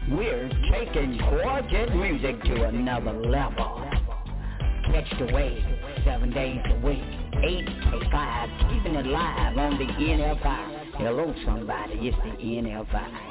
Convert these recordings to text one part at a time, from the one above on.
We're taking gorgeous music to another level. Catch the wave 7 days a week, 8 to 5, keeping it live on the NFI. Hello, somebody, it's the NFI.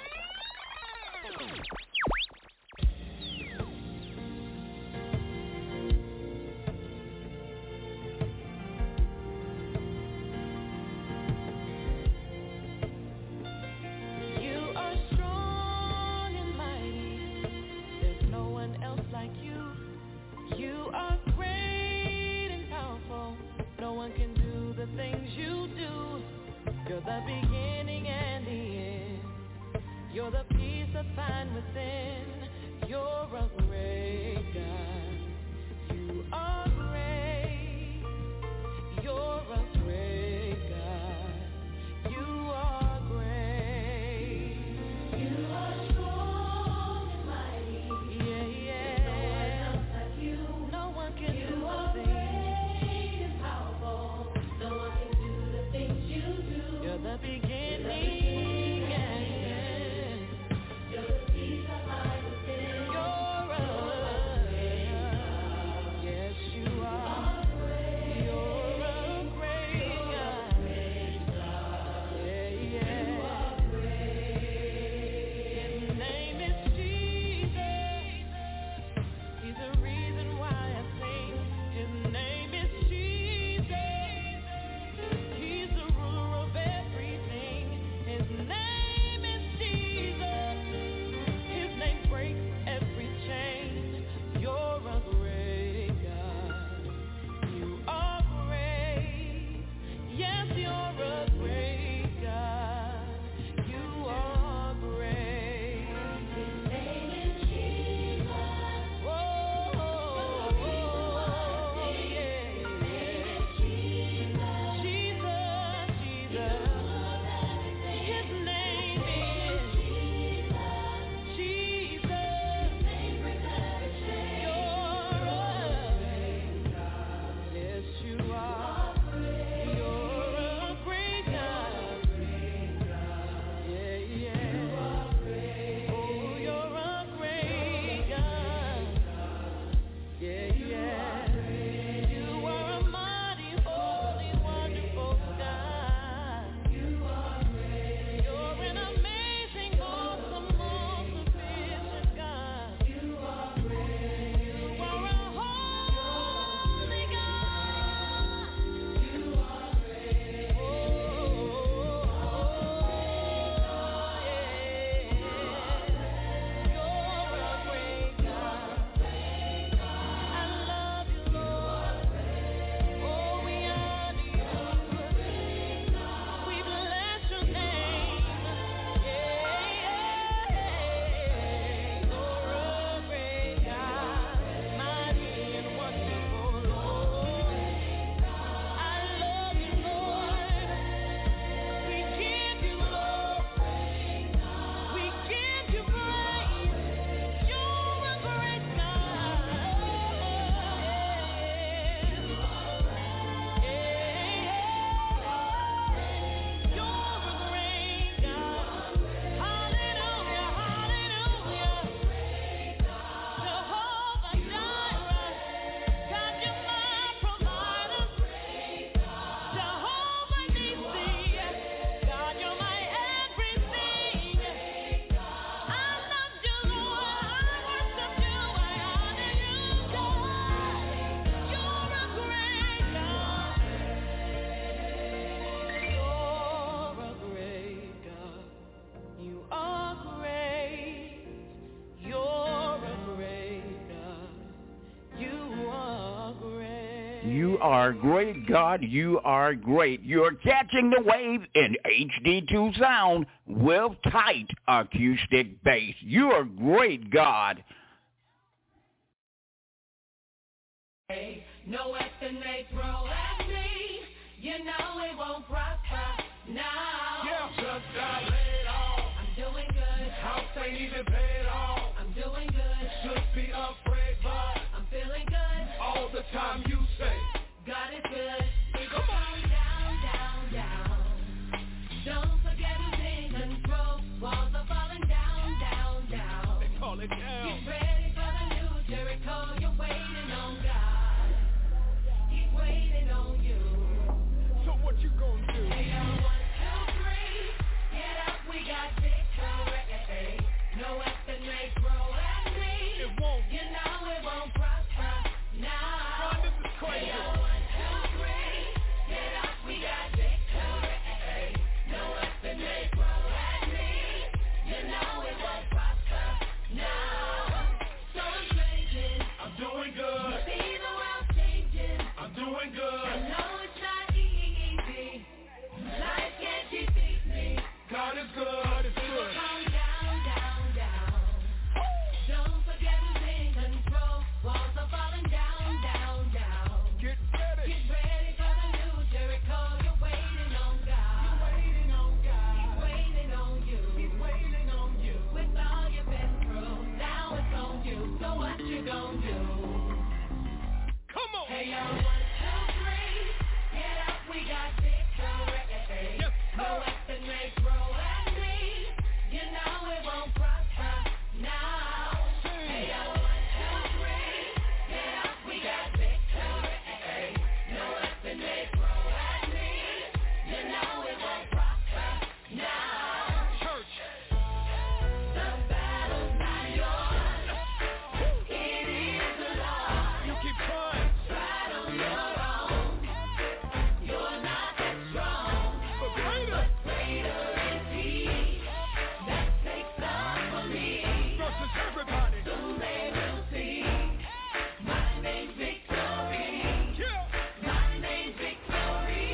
You are great, God. You are great. You're catching the wave in HD2 sound with tight acoustic bass. You are great, God. No weapon they throw at me, you know it won't prosper. Now, yeah, just got laid off. I'm doing good. House ain't even paid off. I'm doing good. Should be afraid, but I'm feeling good. All the time you say God is good. We go down, down, down. Don't forget who's in control. Walls are falling down, down, down. call it down. Get ready for the new Jericho. You're waiting on God. He's waiting on you. So what you gonna do? Hey, 1, 2, 3. Get up, we got victory. No weapon may grow at me. It won't. You know it won't prosper. Now. Ron, this is crazy. Hey, 1, 2, 3. Get up, we got victory. No weapon may grow at me. You know it won't prosper. Now. So I'm changing. I'm doing good. See the world changing. I'm doing good. I know it's not easy. Life can't defeat me. God is good. God is People good. come down, down, down. Don't forget who's in control. Walls are falling down, down, down. Get ready. Get ready for the new Jericho. You're waiting on God. You're waiting on God. He's waiting on you. He's waiting on you. With all you've been through, now it's on you. So what you gonna do? Come on. Hey, 1, 2, 3. Get up, we got victory. Yes, No sir. weapon may grow at me. You know it won't prosper. Now. Hey, 1, 2, 3. Get up, we got victory. No weapon may grow at me. You know it won't prosper. Now. Church. The battle's not yours. It is the Lord. You keep trying. Fight on your own. You're not that strong. But greater. Greater is He that takes up for me. Versus everybody. Soon they will see. My name's victory. Yeah. My name's victory.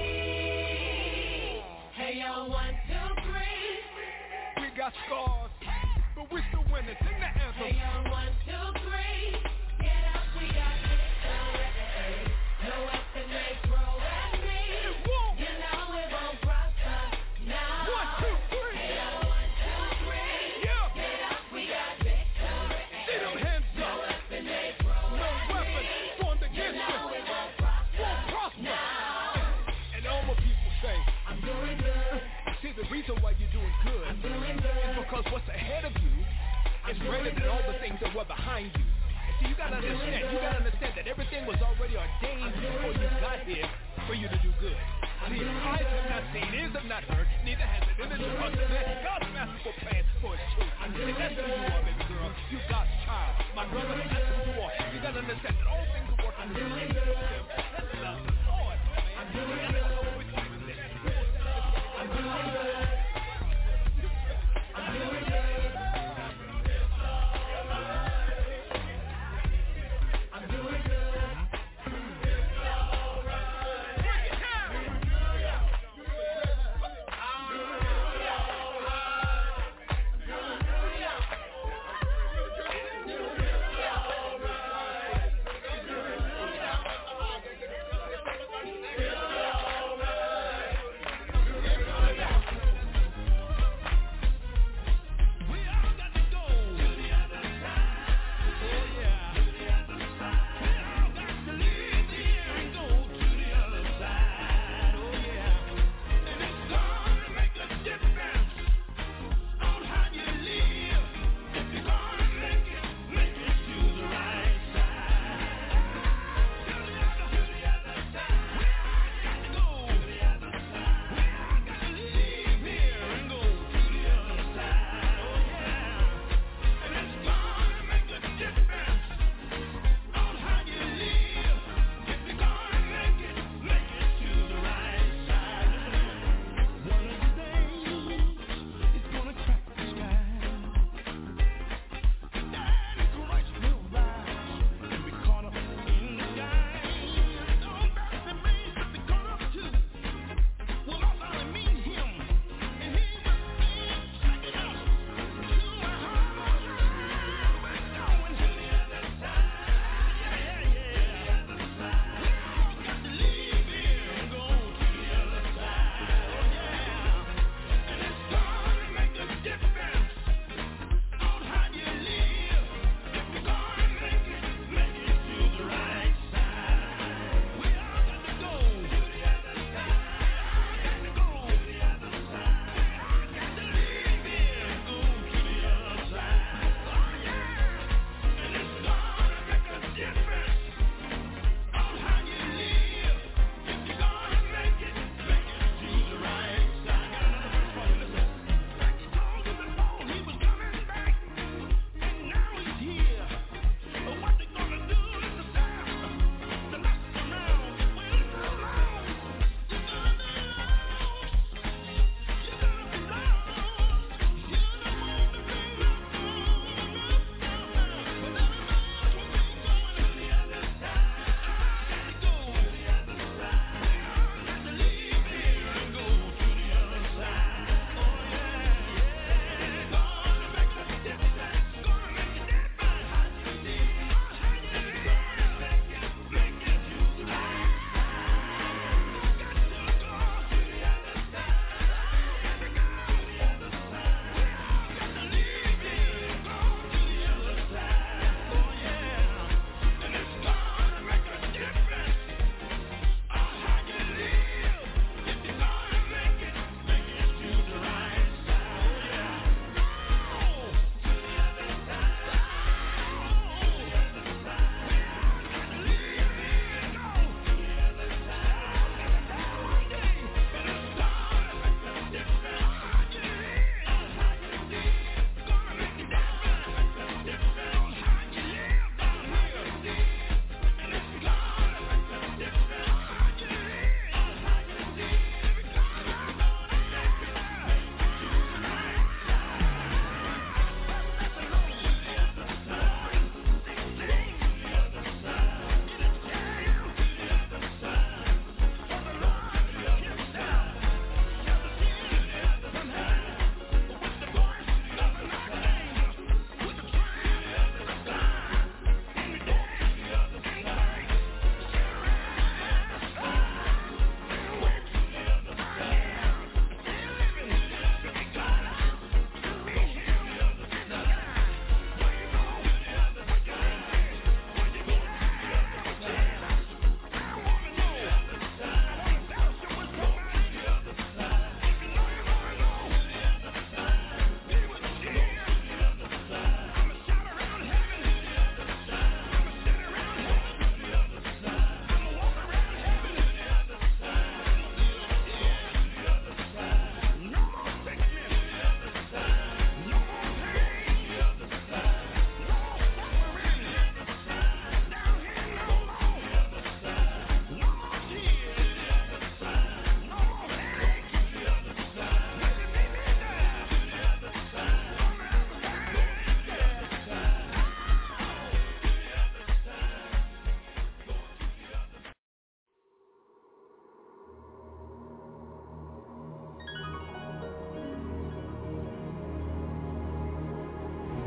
Hey, 1, 2, 3. We got scars, but we still winning. Sing the Hey, anthem. 1, 2, 3. Get up, we got victory. No weapon may grow at me. It won't. You know it won't prosper. Now. 1, 2, 3. Hey, 1, 2, 3. Yeah. Get up, we got victory. See them hands No up. weapon may grow No at weapon me. formed You against know you it won't prosper. won't prosper. Now. And all my people say, I'm doing good. see, the reason why you're doing good I'm doing is good. because what's ahead of you is greater than all the things that were behind you. And see, you gotta understand that everything was already ordained before you got here for you to do good. See, eyes have not seen, ears have not heard, neither has it entered the heart of man God's masterful plan for his children. And that's who you are, baby girl. You God's child. My brother, that's who you are. You gotta understand that all things are working together for them. That's the love of the Lord, man. I'm doing And that's all we're doing with this. I'm doing good. I'm doing good. I'm doing good. Break it down.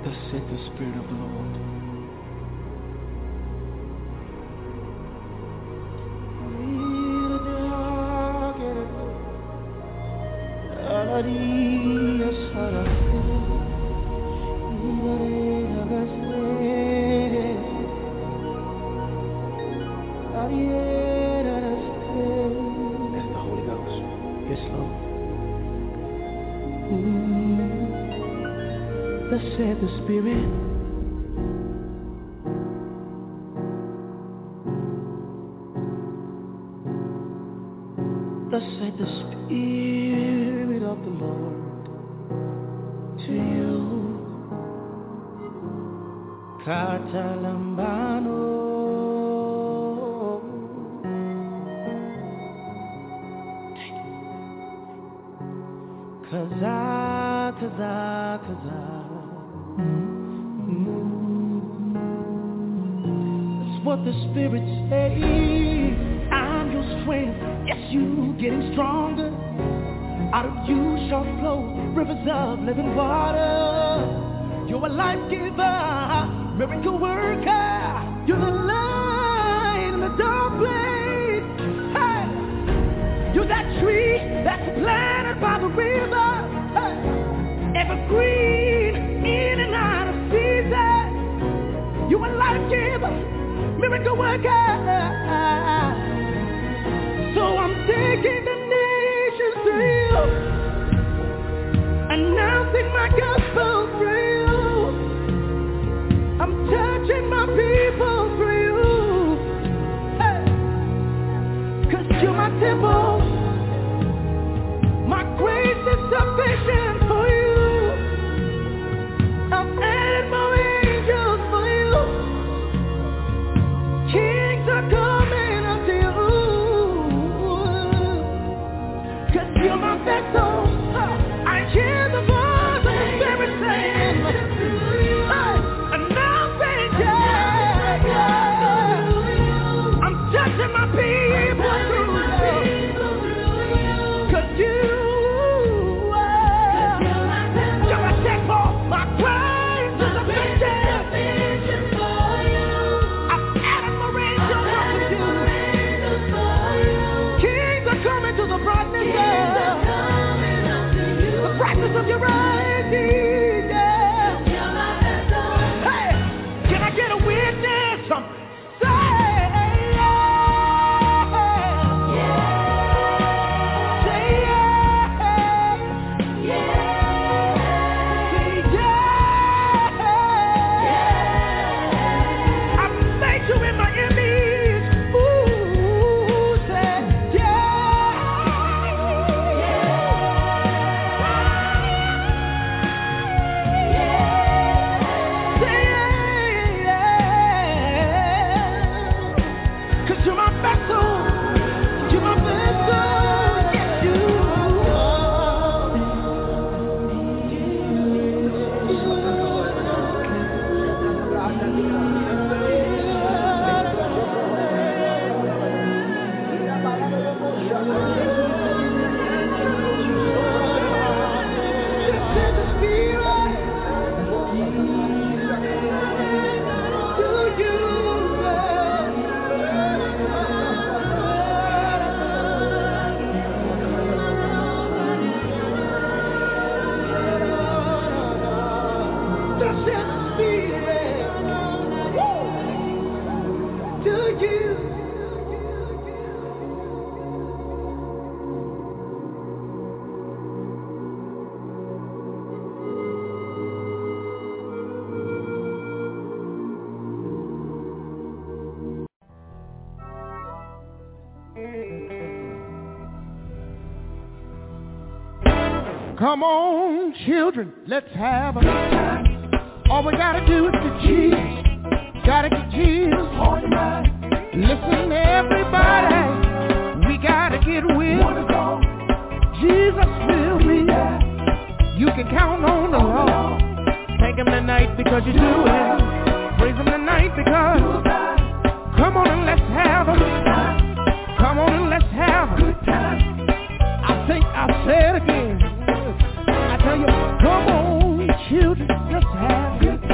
Thus said the Spirit of the Lord. That's the Holy Ghost. Yes, Lord. Thus said the Spirit. Thus said the Spirit of the Lord to you. Katalambano. Kaza. That's what the Spirit says. I'm your strength. Yes, you getting stronger. Out of you shall flow rivers of living water. You're a life giver, miracle worker. You're the light in the dark place. Hey, you're that tree that's planted by the river. Hey, evergreen in and out of season. You're a life giver, miracle worker. So I'm taking the nations to you, announcing my gospel through you. I'm touching my people through you. Hey, 'cause you're my temple. My grace is sufficient for you. I've added more angels for you. Kings are coming unto you. You're my vessel. I hear the voice of the Spirit saying, announcing, yeah. I'm touching my people through you. 'Cause you're my temple, my grace is sufficient for you. I've added more angels unto you. Kings are coming to the brightness of your rising, yeah. Hey, can I get a witness? Say yeah. Say yeah. Say yeah. I made you in my image. Ooh, say Come on, children, let's have a good time. All we gotta do is get Jesus. Gotta get Jesus on your mind. Listen, everybody, we gotta get with Jesus will be there. You can count on the Lord. Thank Him tonight because you do it. Praise Him tonight because come on and let's have a good time. Come on and let's have a good time. I think I'll say it again. I tell you, come on, children, let's have a good time.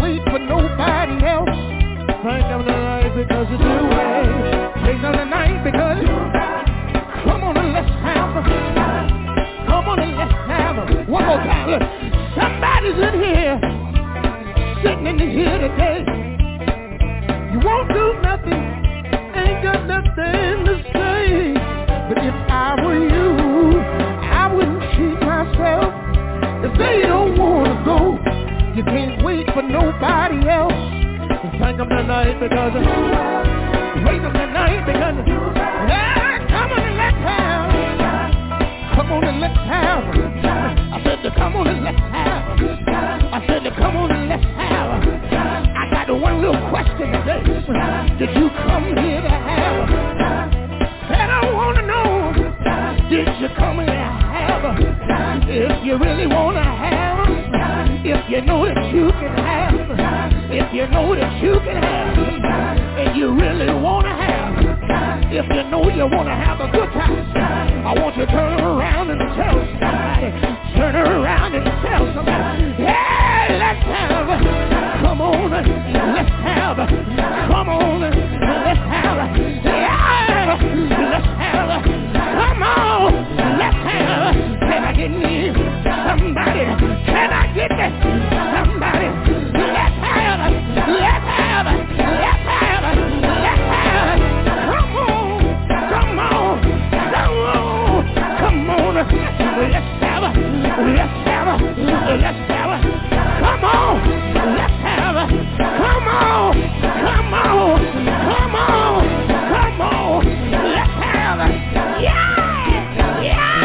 wait for nobody else. Thank him tonight because you do it. Thank him tonight because come on and let's have it. Come on and let's have it. One more time. Look. Somebody's in here, sitting in here today. You won't do nothing, ain't got nothing to say. But if I were you, I wouldn't cheat myself. If they don't wanna go, you can't wait for nobody else. Thank them tonight because wait them tonight because come on and let's have. Come on and let's have. I said come on and let's have. I said come on and let's have. I got one little question today. Did you come here to have? And I wanna know, did you come here to have? If you really wanna have, if you know that you can have, if you know that you can have, and you really wanna have, if you know you wanna have a good time, I want you to turn around and tell somebody, turn around and tell somebody, hey, let's have, come on, let's have, come on, let's have, yeah, let's have, come on, let's have, can I get me somebody, can I get me somebody, let's have, let's have, let's have, let's have, come on, come on, come on, come on, let's have, let's have, let's have, come on, let's have, come on, come on, come on, come on, let's have, yeah, yeah.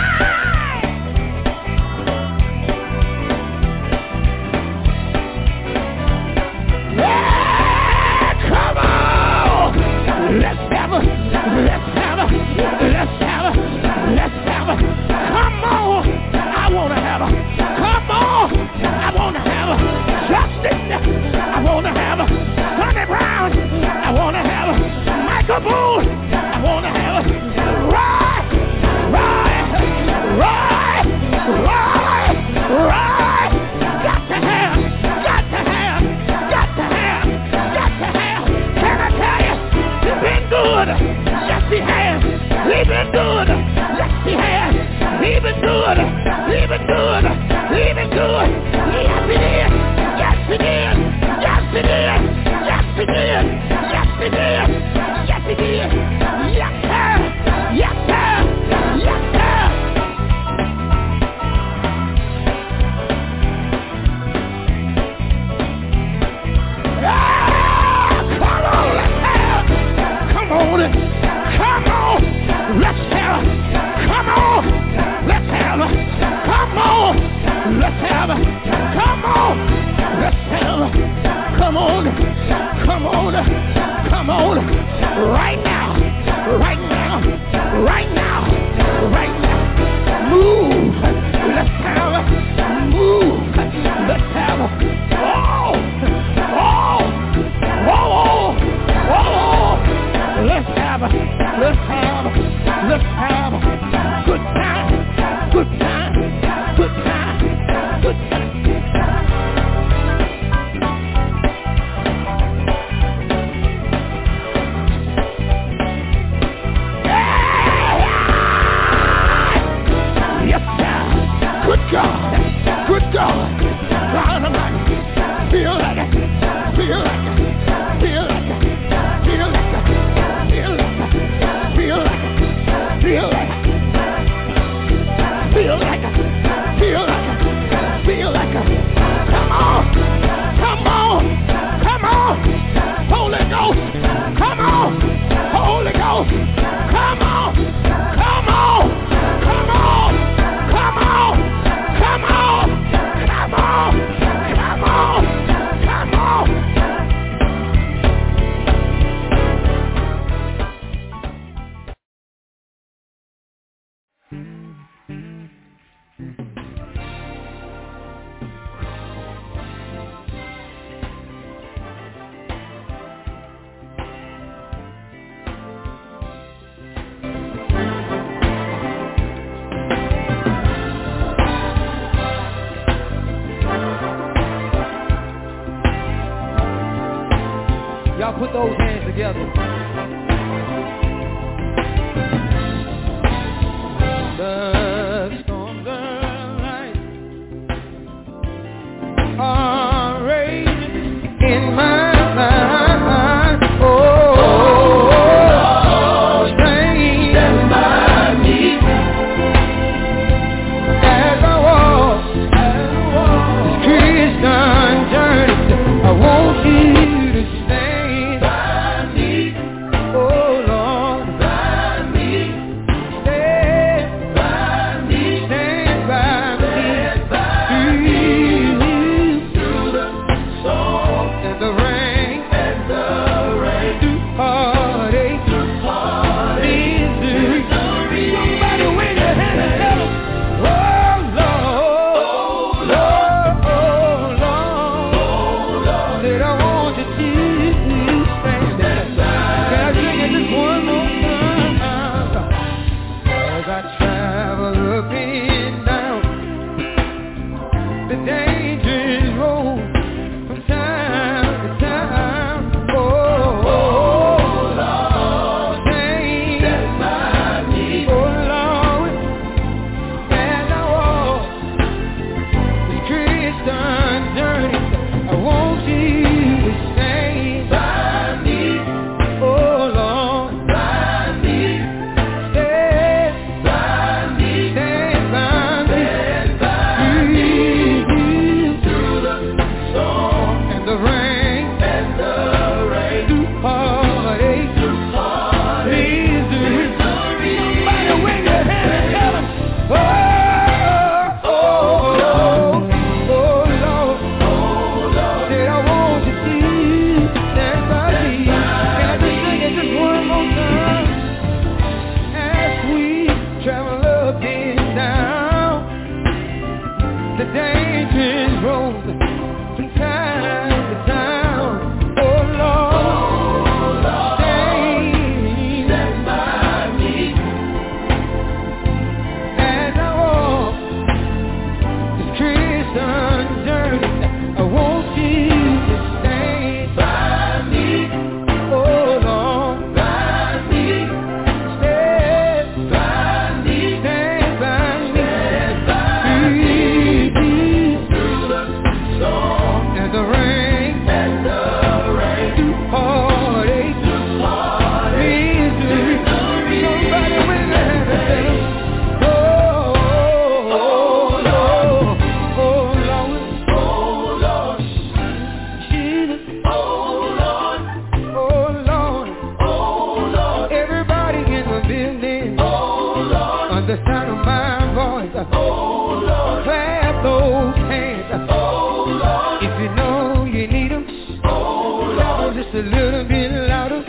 Come on! Let's have a, let's have a, let's have a, let's have a, come on! I wanna have a, come on! I wanna have a Justin, I wanna have a Sonny Brown, I wanna have a Michael Boone, I wanna have a Roy, got to have, got to have, got to have, got to have. Can I tell you, he's been good, yes he has, he's been good, yes he has, he's been good, he's been good, he's been good, yes he did, yes he did, yes he did, yes he did, yes he did, yes he did, yes sir, yes sir, yes sir. Come on, let's have, come on, let's have, come on, let's have, come on, let's have, come on, come on, come on, right now, right now, right now, right now, move, let's have, move, let's have, oh, oh, oh, oh, let's have, let's have, let's have good time, good time, good time, good time. Y'all put those hands together. The storms of life are raging in my mind. Oh, strange as my need. As I walk this Christian journey, I want you to stand by me. Oh Lord, by me. Stand by me. Stand by me. Through the storm and the rain, through heartache, misery. Somebody wave your hand and tell them, oh Lord, that I want you to stand. Can I sing it just one more time? As I travel up and down the dangerous road from time to time. Oh Lord, stand by me. Oh Lord, as I walk this Christian journey, I want you to stand by me. Oh Lord, by me. Stand by me. Stand by me. Through the storm and the rain, through heartache, misery. Somebody wave your hand and tell them, oh Lord, said I want you to stand by me. Can I just sing it just one more time? As we travel up and down the dangerous road from time to time. Oh Lord, stand by me. As I walk this Christian journey, I want you to stand by me. Oh Lord, by me. Stand by me. Stand by me. Through the storm and the rain, through heartache, misery. Somebody wave their hand and say, oh Lord, Jesus, oh Lord, everybody in the building, on the sound of my voice, clap those hands. If you know you need them, clap them just a little bit louder.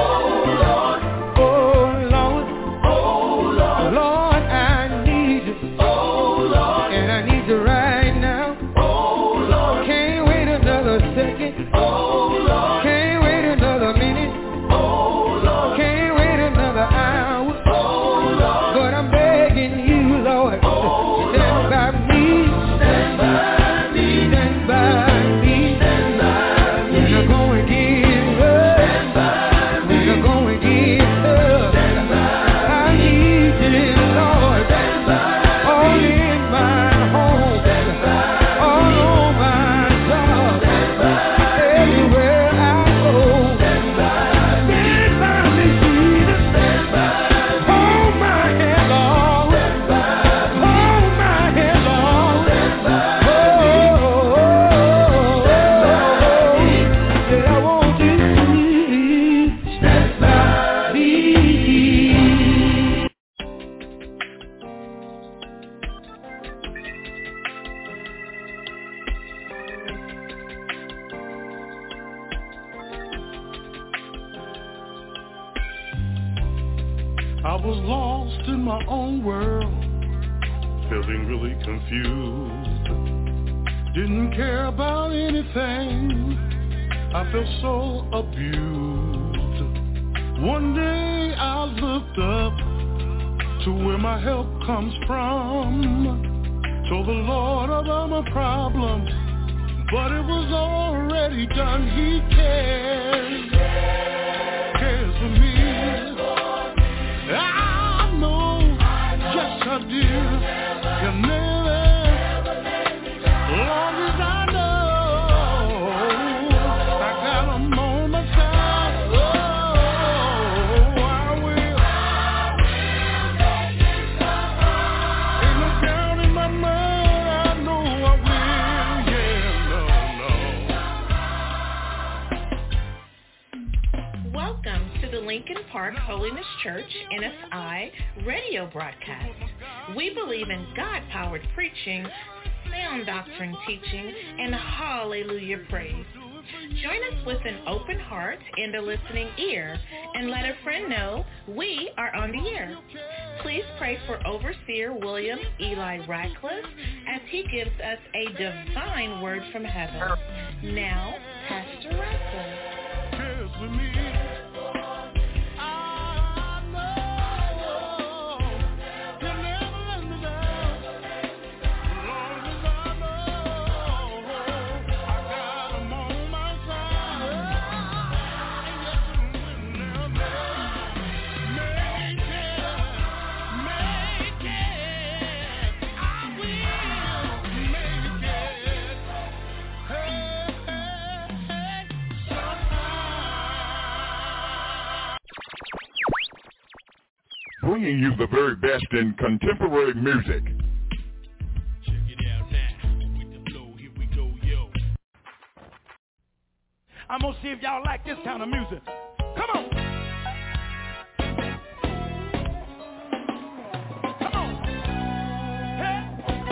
Lord, I need you, and I need you right now. Can't wait another second, can't wait another minute, can't wait another hour, but I'm begging you, Lord, stand by me, stand by me, when I'm going to give up, when I'm going to give up, I need you, Lord, all in my home, all on my job, everywhere I go, stand by me, Jesus, hold my hand, Lord, hold my hand, Lord, that I want you to stand by me. I was lost in my own world, feeling really confused. Didn't care about anything, I felt so abused. One day I looked up to where my help comes from. Told the Lord about my problems, but it was already done. He cares. Lincoln Park Holiness Church, NFI, radio broadcast. We believe in God-powered preaching, sound doctrine teaching, and hallelujah praise. Join us with an open heart and a listening ear, and let a friend know we are on the air. Please pray for Overseer William Eli Radcliffe as he gives us a divine word from heaven. Now, Pastor Radcliffe. Cheers with me. Bringing you the very best in contemporary music. Check it out now. With the flow, here we go, yo. I'm gonna see if y'all like this kind of music. Come on. Come on. Hey.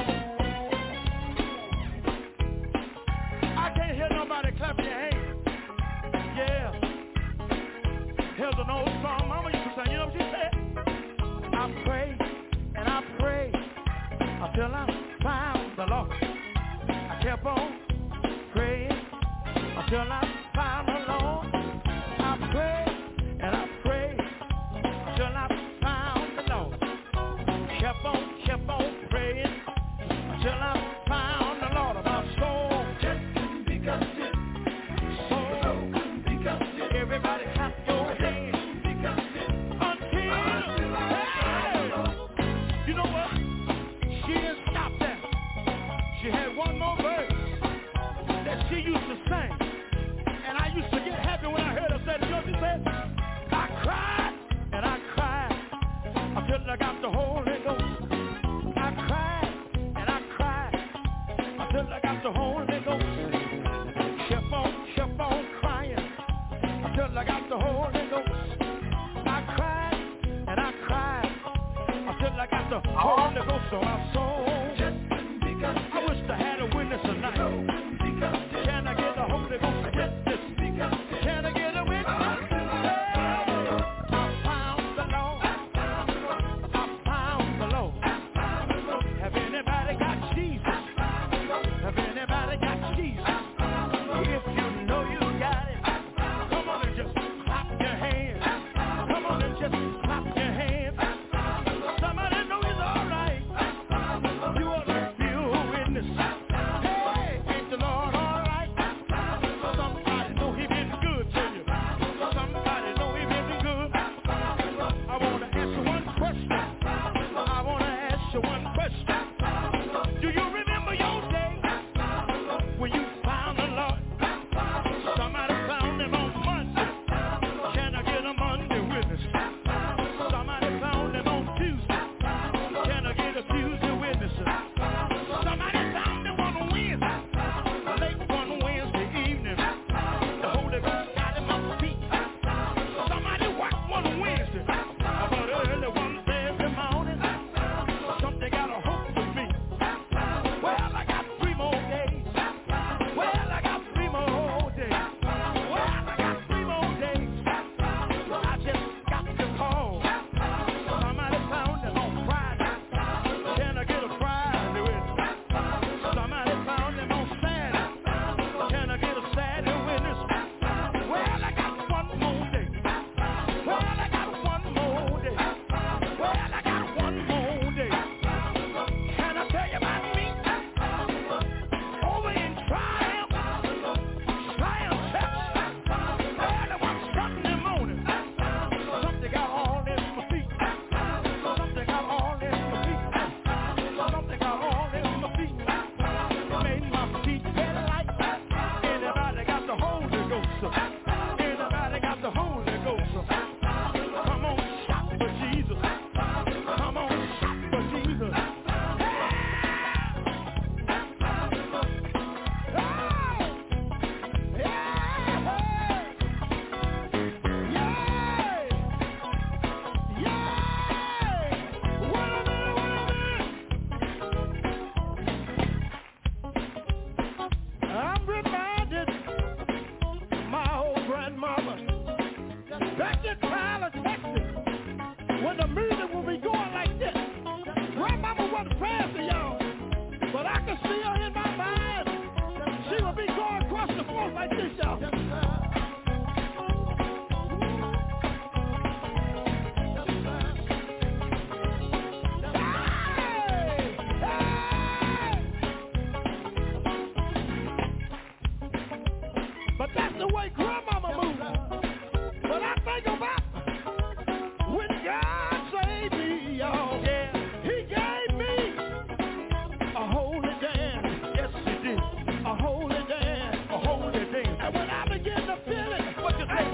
I can't hear nobody clapping your hands. Yeah. Here's an old song Mama used to sing. You know what she said? I pray and I pray until I found the Lord. I kept on praying until I found the Lord. I pray and I pray until I found the Lord. Kept on praying until I found the Lord. My soul just couldn't be content. Soul couldn't be content. Everybody clap your hands. You know what? She didn't stop there. She had one more verse that she used to sing. And I used to get happy when I heard her say, you know what she said? I cried and I cried until I got the Holy Ghost. I cried and I cried until I got the Holy Ghost. Kept on crying until I got the Holy Ghost. I cried and I cried until I got the Holy Ghost on my soul. I wish I had a witness tonight. Can I get the Holy Ghost witness? Can I get a witness? I found the Lord. I found the Lord. Have anybody got Jesus? Have anybody got Jesus? If you know you got it, come on and just clap your hands. Come on and just clap your hands. Somebody know he's all right. But that's the way grandmama moved. But I think about when God saved me, y'all. He gave me a holy dance. Yes, he did. A holy dance. A holy dance. And when I begin to feel it, what you say,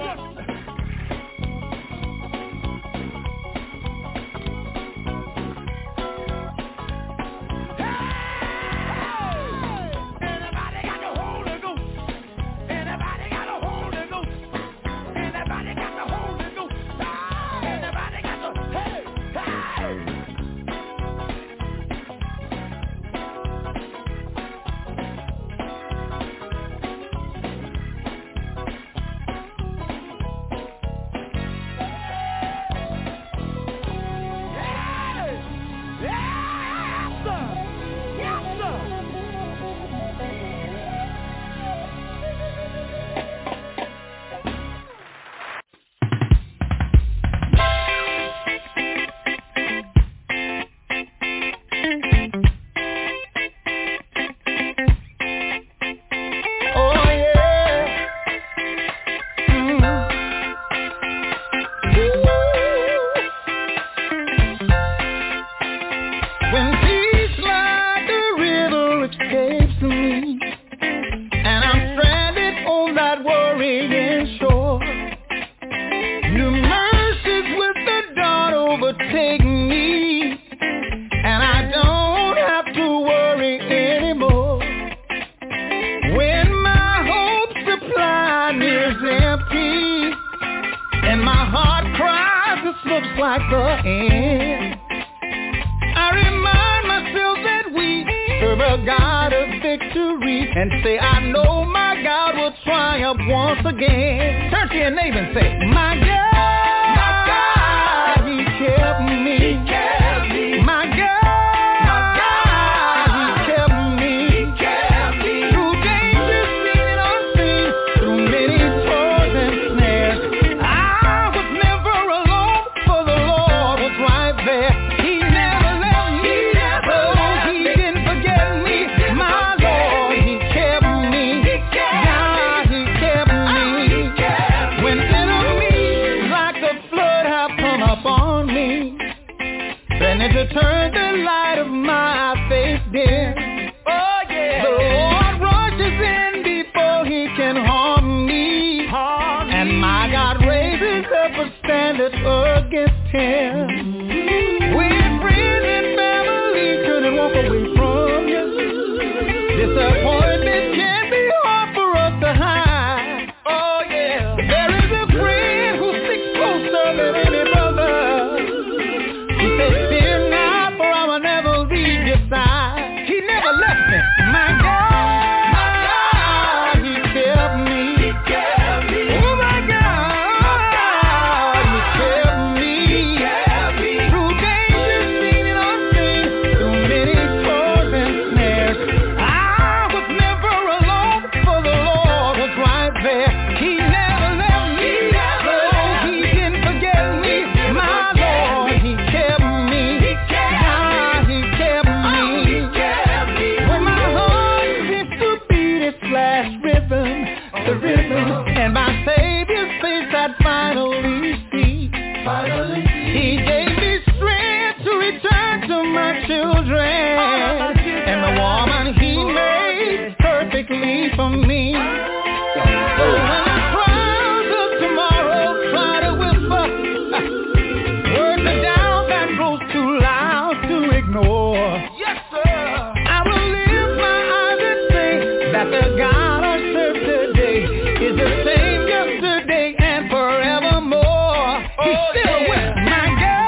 is the same yesterday and forevermore. He's still with my God.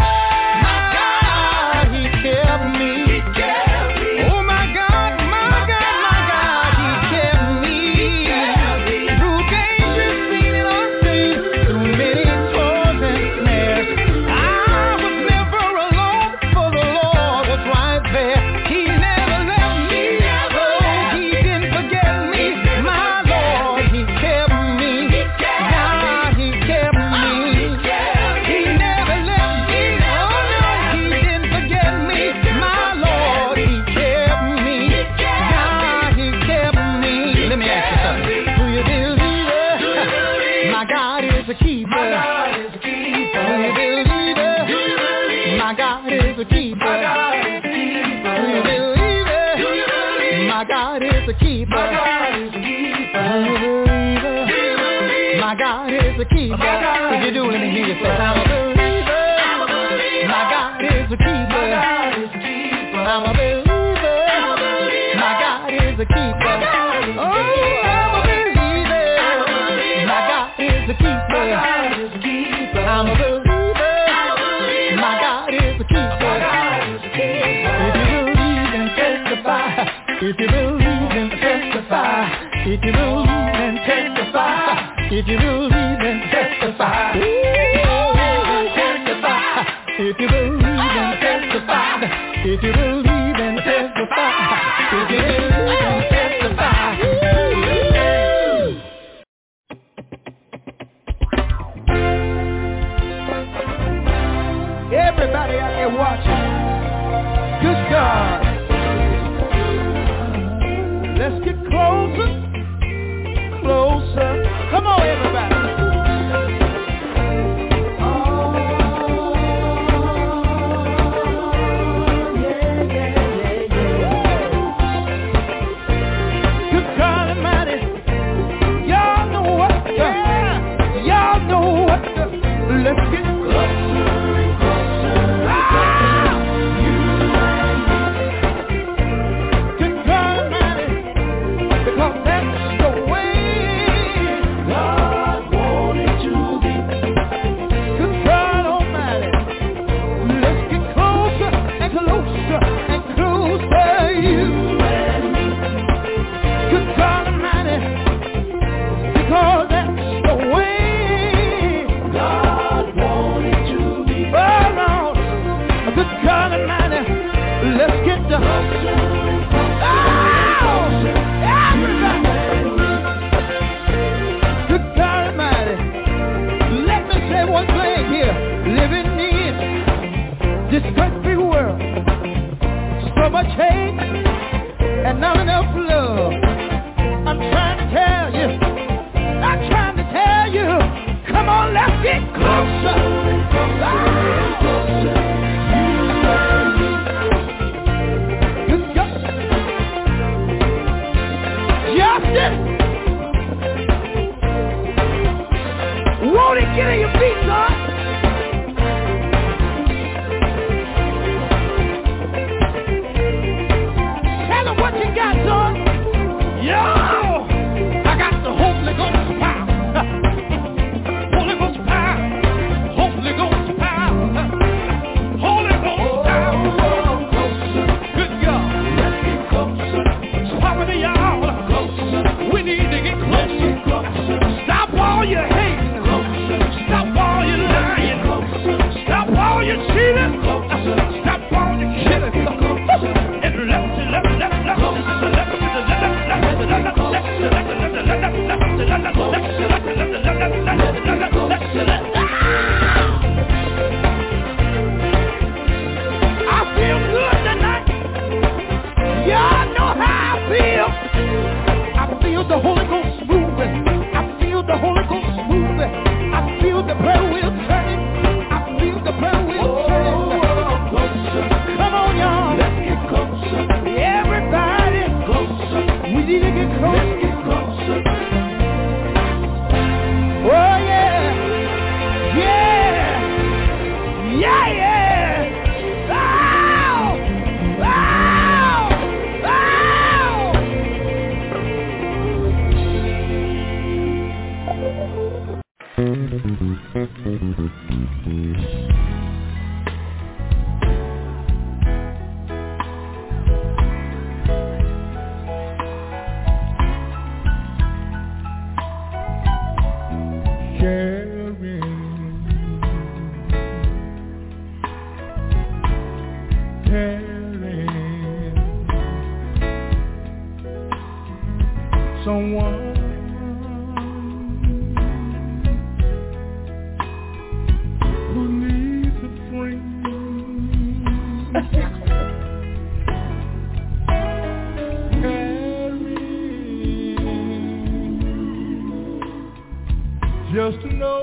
is a keeper. My God is a keeper. Do you believe it? Do you believe it? My God is a keeper. My God is a keeper. Do you believe it? Do you believe it? My God is a keeper. My God is a keeper. Do you believe it? Do you believe it? My God is a keeper. If you do, let me hear you say, I'm a believer. I'm a believer. My God is a keeper. My God is a keeper. I'm a believer. I'm a believer. My God is a keeper. My God is a keeper. Oh, I'm a believer. My God is a keeper. My God is a keeper. I'm a believer. My God is a keeper. My God is a keeper. If you believe and testify. If you believe and testify. If you believe and testify. If you believe and testify. Testify. If you believe and testify. If you believe and testify. If you believe and testify. Everybody out there watching. Good God. Let's get closer. Closer. Come on, everybody. Good God Almighty. Y'all know what? Y'all know what? Let's get closer and closer. Good God Almighty. Because that's the way God wanted to be. Good God Almighty. Let's get closer and closer and closer, you and me. Good God Almighty. Because that's the way God wanted to be. Oh Lord. Good God Almighty. Let's get the closer and closer. Good God Almighty, let me say one thing here. Living in this country world, so much hate and not enough love. I'm trying to tell you, come on, let's get closer and closer. Good God. Justin! Won't it get in your feet, son? Tell them what you got, son. Yo! I got the Holy Ghost power. Holy Ghost power. Holy Ghost power. Holy Ghost power. Good God. Let's get closer. Power to y'all. Closer. We need to get closer. Stop all your hate. Stop all your lying. Stop all your cheating. Stop all your killing. And I feel good tonight. Y'all know how I feel. I feel the Holy Ghost moving. I feel the Holy Ghost moving. I feel the prayer wheel turning. I feel the prayer wheel turning. Come on, y'all. Let's get closer. Everybody. Closer. We need to get closer. Let's get closer. Oh, yeah. Yeah. Yeah, yeah. Ow! Ow! Ow! Someone who needs a friend. just to know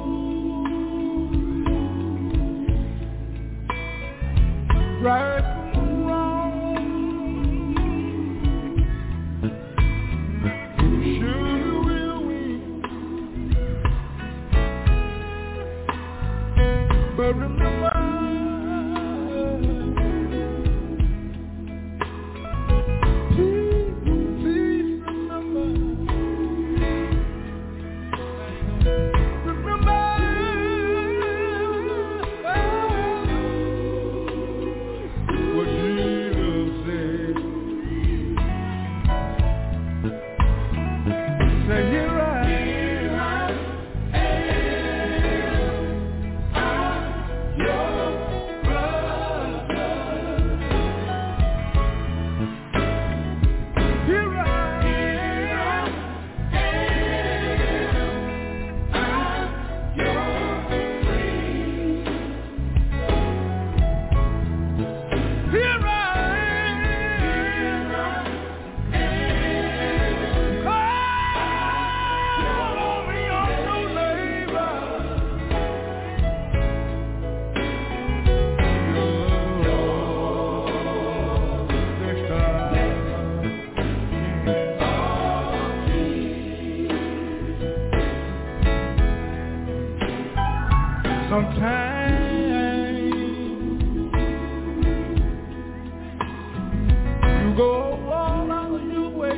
right from wrong. Sure you will win, but remember, please remember. What Jesus said. Say, here I am, your brother. Here I am, your friend. Here I am. Call on me on your neighbor. Next time. Sometimes you go all out of your way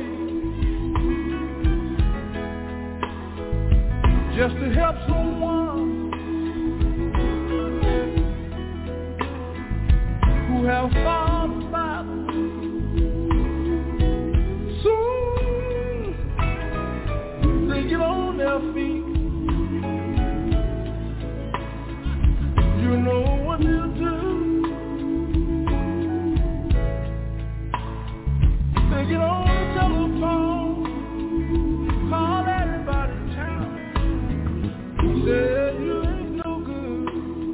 just to help someone who have fallen about. Soon they get on their feet. You know what they'll do. They get on the telephone, call everybody in town, say you ain't no good.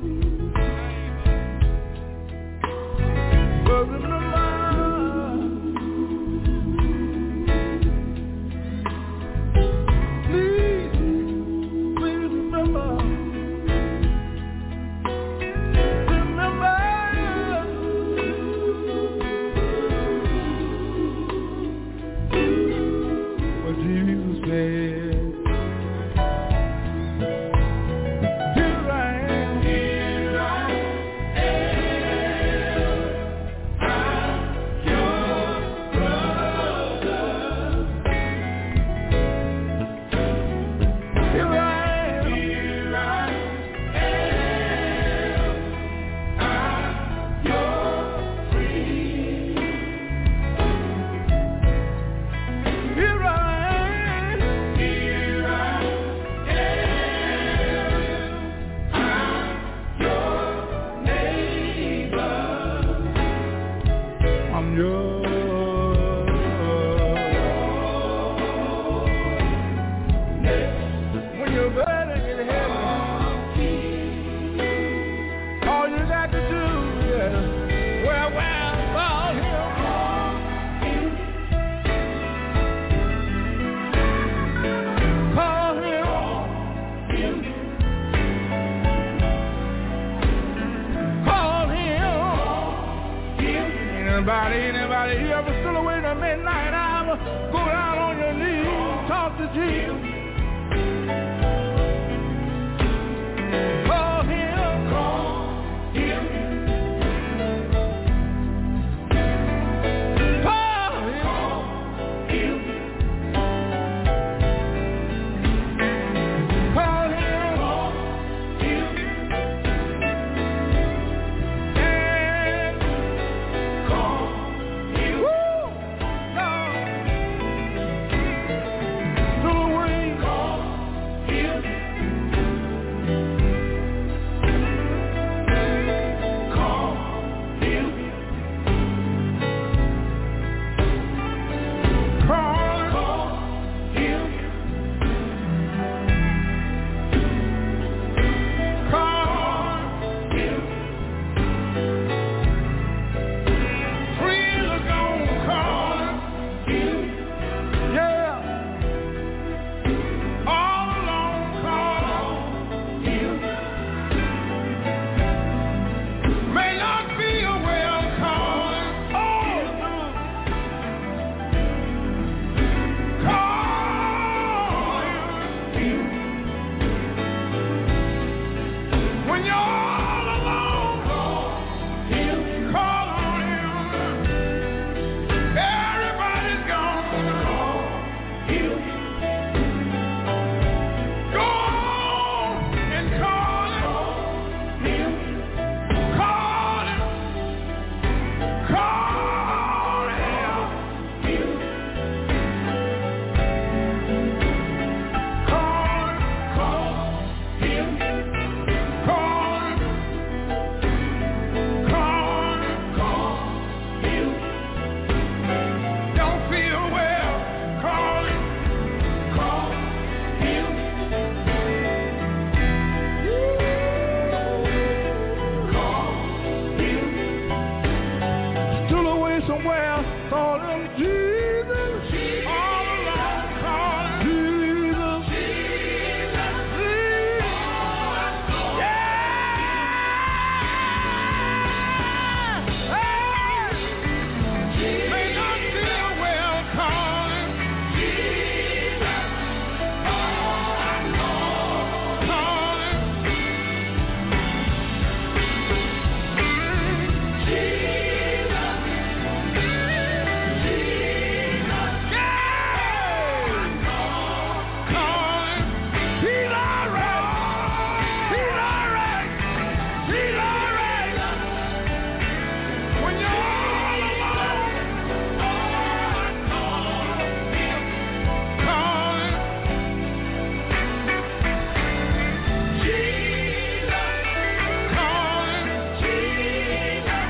But remember, please remember. What Jesus said. Here I am. Here I am. I'm your brother. Here I am. Here I am. I'm your friend. Here I am. Here I am. I'm your neighbor. I'm yours. When you're ready to get heaven, all you got to do is well, call him. Call him. Call him. Anybody here ever still away in the midnight hour? Go down on your knees, talk to Jesus. Call him. Call him. Call him. Call him. And call him. Woo! Lord. When you're all alone, call on him. Everybody's gone. Go on and call him. Call him. Call him. Don't feel well, call him. Still away somewhere, call him Jesus. All alone, call him Jesus. May not feel well, call him Jesus. Call him He's all right. He's all right. He's all right. When you're all alone, call him Jesus. Call him Jesus.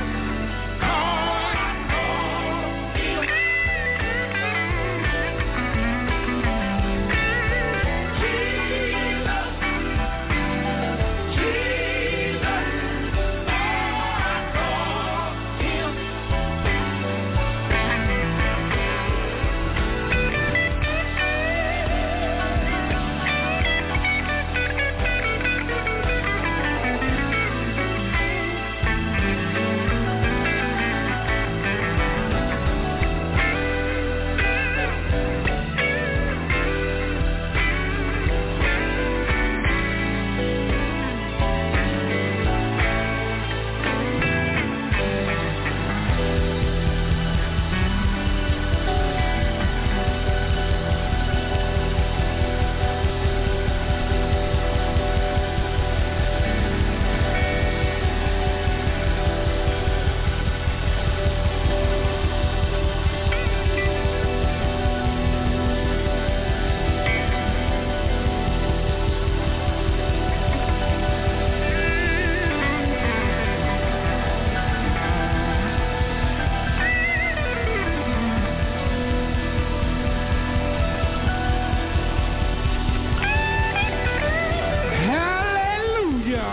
Hallelujah.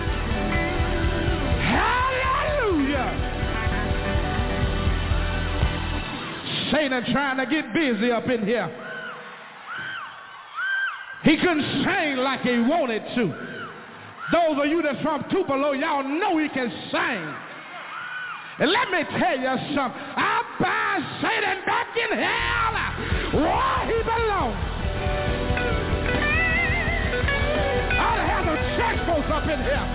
Hallelujah. Satan trying to get busy up in here. He couldn't sing like he wanted to. Those of you that's from Tupelo, y'all know he can sing. And let me tell you something. I bind Satan back in hell where he belongs. I'll have the church folks up in here.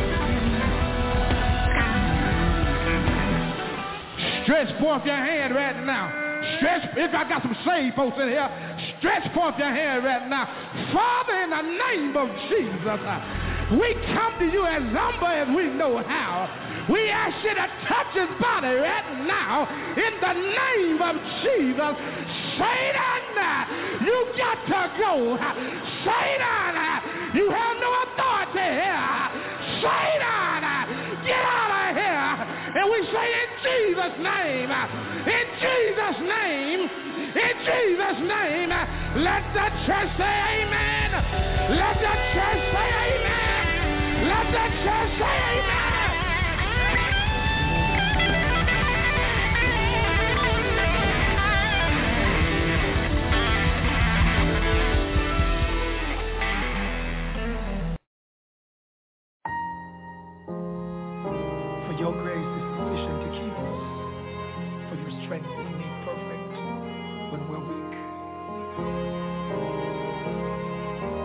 Stretch forth your hand right now. Stretch, if I got some saved folks in here, stretch forth your hand right now. Father, in the name of Jesus, we come to you as humble as we know how. We ask you to touch his body right now in the name of Jesus. Satan, you got to go. Satan, you have no authority here. Satan, get out of here. And we say in Jesus' name, in Jesus' name, in Jesus' name, let the church say amen. Let the church say amen. Let the church say amen. Your grace is sufficient to keep us, for your strength is made perfect when we're weak.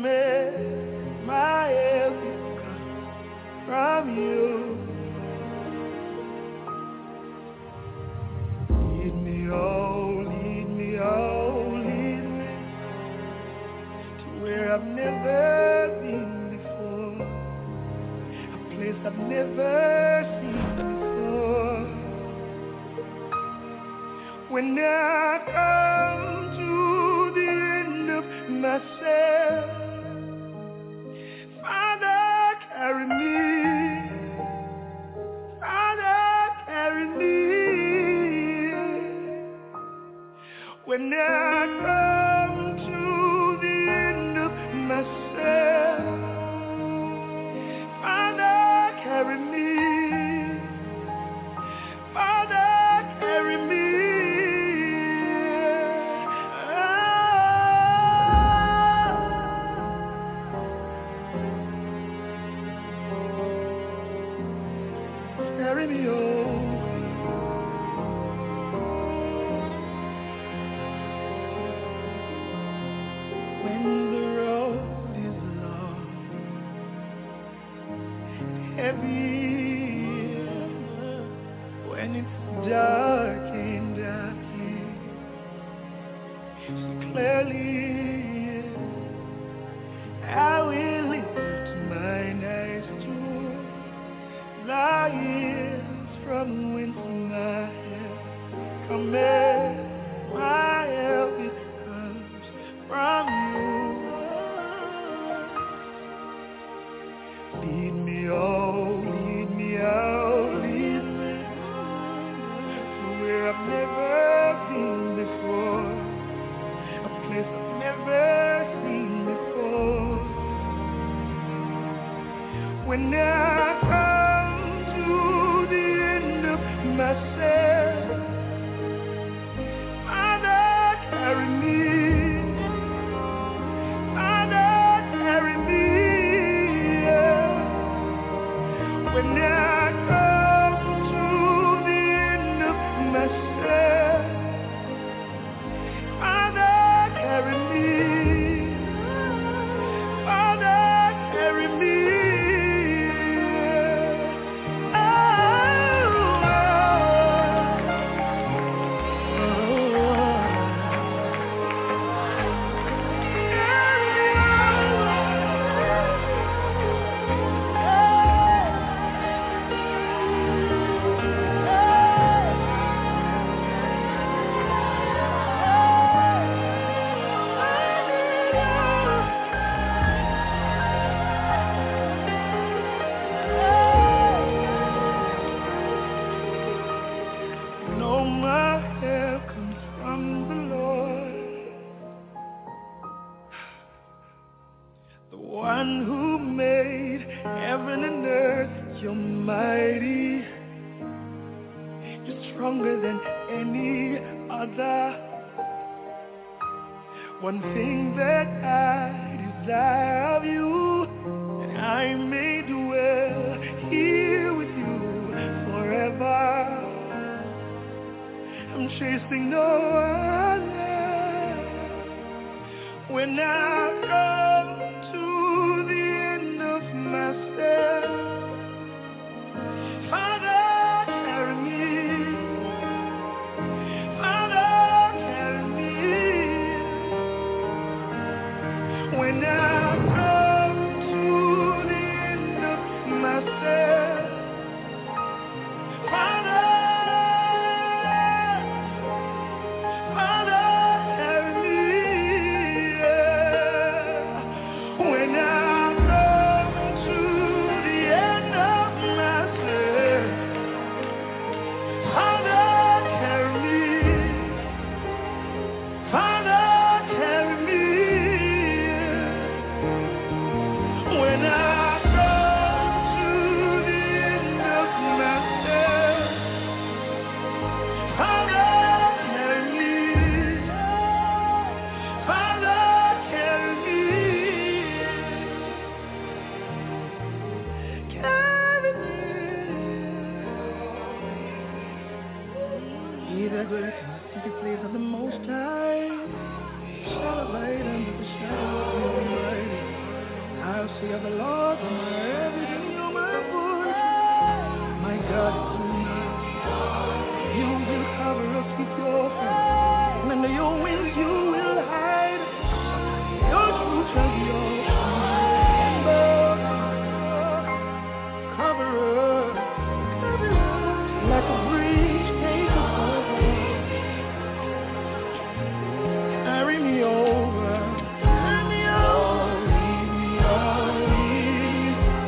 Coming, my help comes from you. Lead me, oh, lead me, oh, lead me to where I've never been before, a place I've never seen before. When I come to the end of myself, Father, carry me. Father, carry me. When I come to the end of myself, Father, carry me. Father, carry me. Carry me home. When the road is long, heavy, when it's dark and I can see clearly, I will lift mine eyes to lions from whence my help cometh. My help it comes from you. Lead me, oh, lead me, oh, lead me to where I've never been before, a place I've never seen before. When I come to the end of myself, Father, carry me. Father, carry me. When I come to the end of myself, Father, carry me. Father, carry me. No, my help comes from the Lord, the one who made heaven and earth. You're mighty, you're stronger than any other. One thing that I desire of you, that I may dwell here with you forever. I'm chasing no other. When I come to the end of myself, Father, carry me. Father, carry me. When I come to the end of myself, Father, carry me. When I come to the end of myself, Father, carry me. Father, carry me. When I come to the end of myself, Father, carry me. Father, carry me. Carry me. He that dwelleth in the secret place of the Most High shall abide under the shadow of the Almighty. mercy of the Lord, you're my everything, you're my voice. My God, you will cover us with your hand, and under your wings you will hide. Your truth shall be your cover us like a breeze, take us over, carry me over, lead me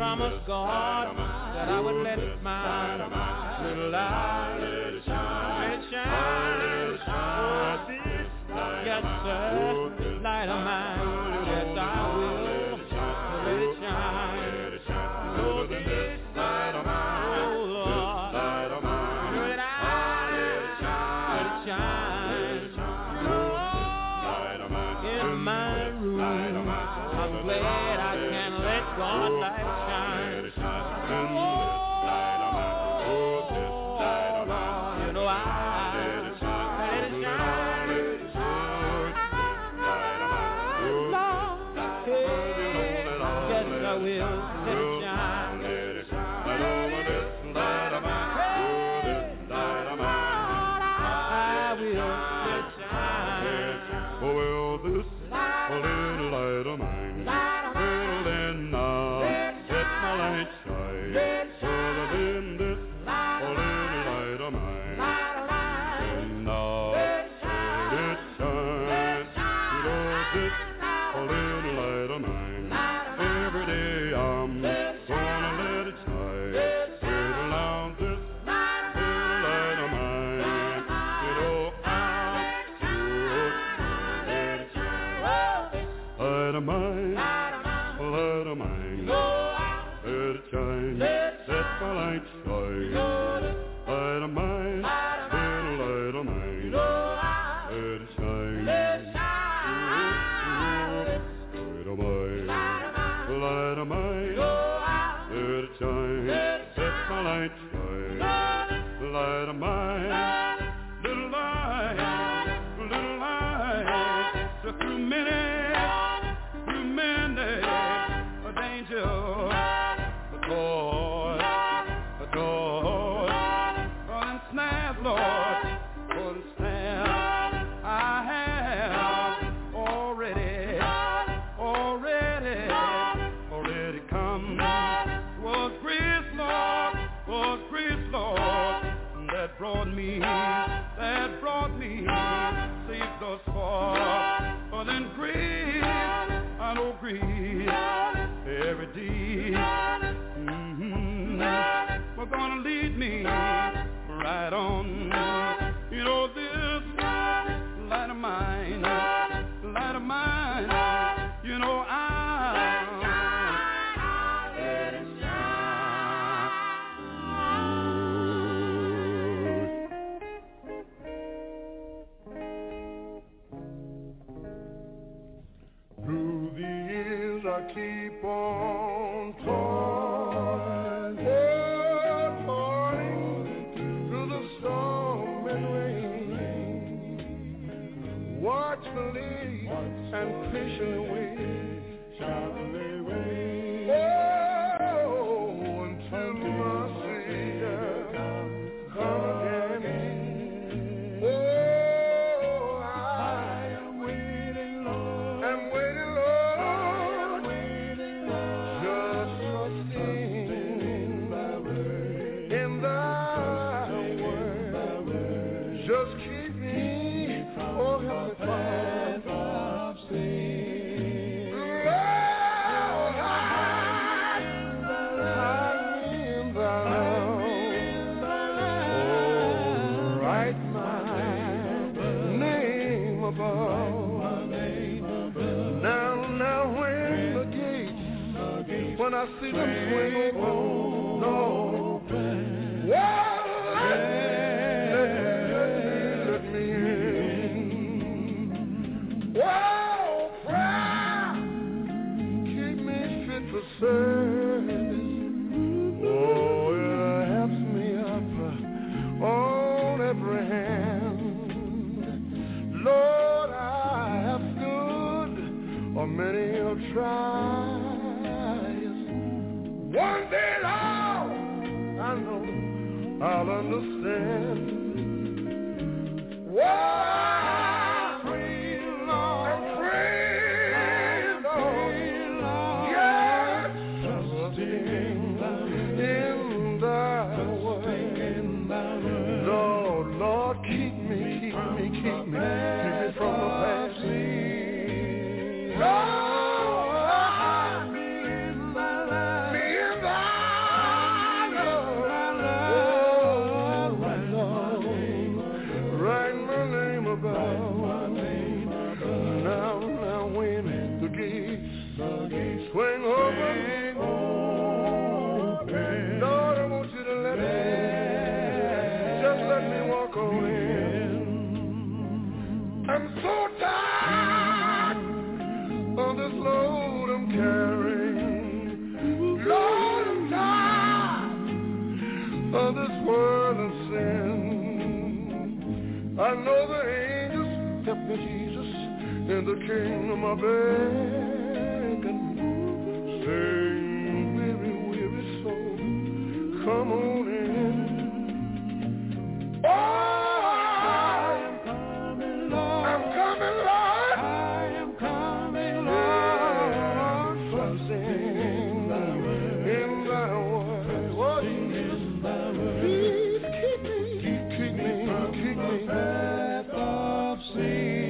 promised God that I would let my little light, let it shine. Oh, this, yes sir, light of mine, yes I will let it shine. Oh, this light of mine, oh Lord, light of mine, let it shine. Oh, in my room, I'm glad I can let God's light shine. Oh, you know I let it shine. Lord, hey, yes I will let it shine. I will let it shine. Oh, well, this little light of mine, well, then now let my light shine. Oh, then this little light of mine, and now let it shine. You know, this little light of mine, every day I'm gonna let it shine. Well, now this little light of mine, you know, let it shine. Light of mine, light of mine, let it shine. Let my light shine. Light of mine, little light of mine, let it shine. Light of mine, light of mine, let it shine. Let my light shine. Light of mine, little light, so through many danger, Lord, and snares, Lord, and snares I have already come. Was grace, Lord, that brought me safe thus far. But then grace, I know grace, every day, we're gonna lead me right on. You know this light of mine, you know I let it shine. Through the years I keep on toiling through the storm and rain, watchfully and patiently wait. Oh, until my Savior come again. Oh, I am waiting, Lord. I'm waiting, Lord. Just trusting in thy word. Just keep me, oh Heavenly Father, of sin. Lord, hide in oh, write my name above. Now when the gates, when I see them swing open, Lord, let me in. Whoa, prayer, keep me fit for service. Oh, it helps me up on every hand. Lord, I have stood on many a trials. One day, Lord, I know I'll understand. Whoa, I pray, Lord, yes, trusting in thy word. Lord, keep me from the past. Lord, me in of this world of sin. I know the angels help me, Jesus, in the kingdom of heaven. Sing, weary, weary soul, come on in. Oh, I'm coming, Lord. I'm coming, Lord. I am coming, Lord. For sing in thy word. Oh, Jesus, please keep me. Keep me. Path of sin.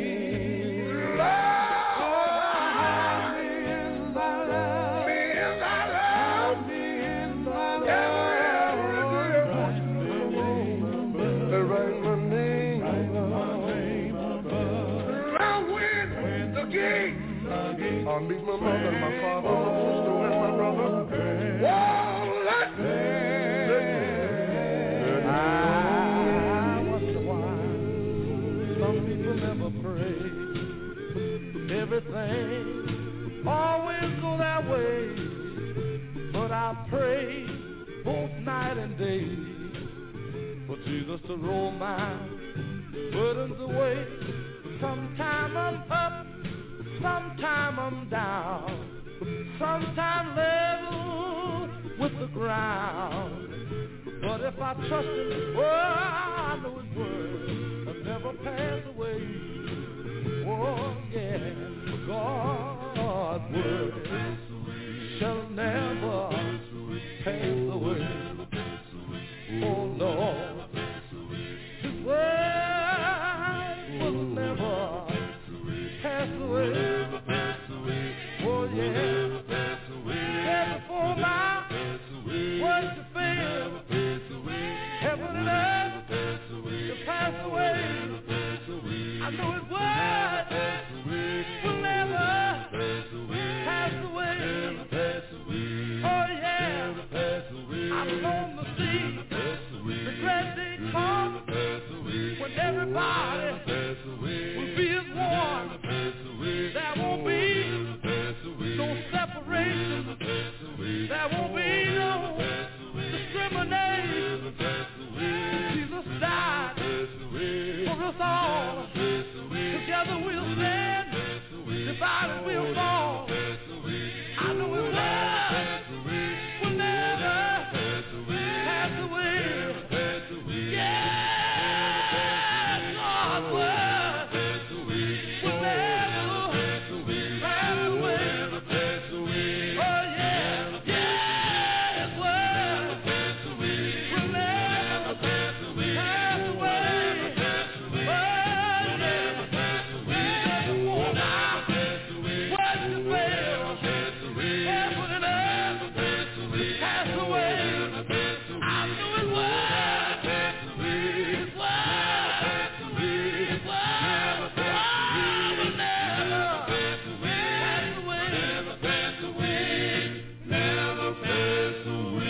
I'll meet my mother, my father, my sister, and my brother. Oh, let me. I wonder why some people never pray. Everything always go that way. But I pray both night and day for Jesus to roll my burdens away. Sometime I'm up, sometime I'm down, sometime level with the ground. But if I trust in His word, I know His word will never pass away. Oh yeah, God's word shall never pass away. Oh Lord, His word will never pass away. Oh yeah, there before my words to fail, heaven and earth to pass away. I know His word will never pass away. Oh yeah, I'm gonna see the great day come when everybody will be as one. There won't be no separation. There won't be no discrimination. Jesus died for us all. Together we'll stand, divided we'll fall. I know His word will never pass away. Yeah, God's word will never pass away. Oh yeah, His word will never pass away. Oh yeah, never want our words to fail. Heaven and earth pass away. I know His word. His word will never pass away. Never pass away.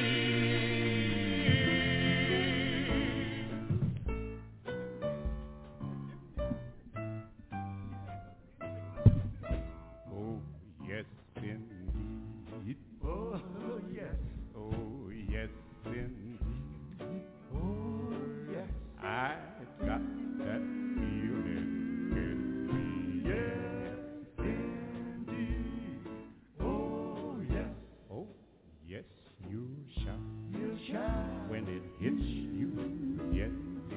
Oh, yes, indeed. Oh, yes. Oh, yes, indeed. Oh, yes. I got that feeling in me. Yes, indeed. Oh, yes. Oh, yes, you shall. You shall. When it hits you, yes,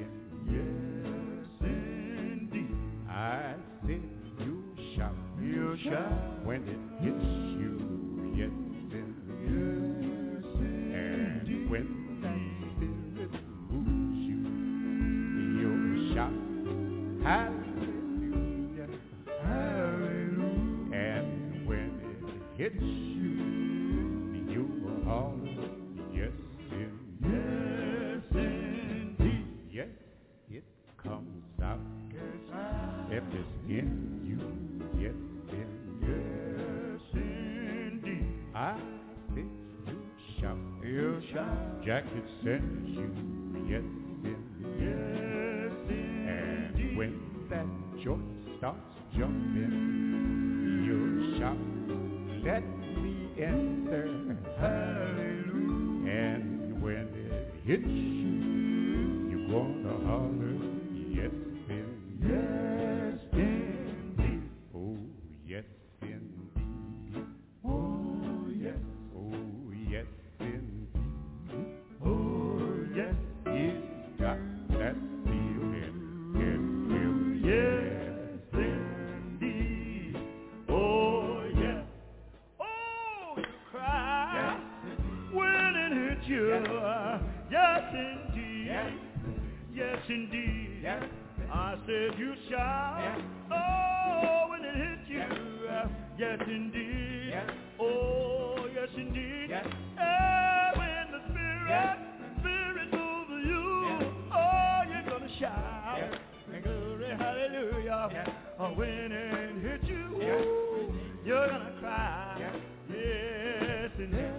indeed. I said you shall. You shall. When it hits you, yes, indeed. And when that spirit moves you, you shall. Hallelujah. Hallelujah. And when it hits you, you will holler, yes, indeed. Yes, it comes out. If it's in you, yes, indeed. I think you shall. You shall. Jacket sends you, yes, indeed. And when that joint starts jumping, you shout, let me enter. Hallelujah. And when it hits you, you're gonna holler, yes, indeed. Yes, indeed. Oh, yes, indeed. Oh, yes. Oh, yes, indeed. Oh, yes, you got that feeling. Yes, indeed. Oh, yes. Oh, you cry when it hits you. Yes, indeed. Yes, indeed. I said you shout. Oh, when it hits you. Yes, indeed. Oh, yes, indeed. When the Spirit over you. Oh, you're gonna shout. Glory, hallelujah. When it hits you, you're gonna cry. Yes, indeed.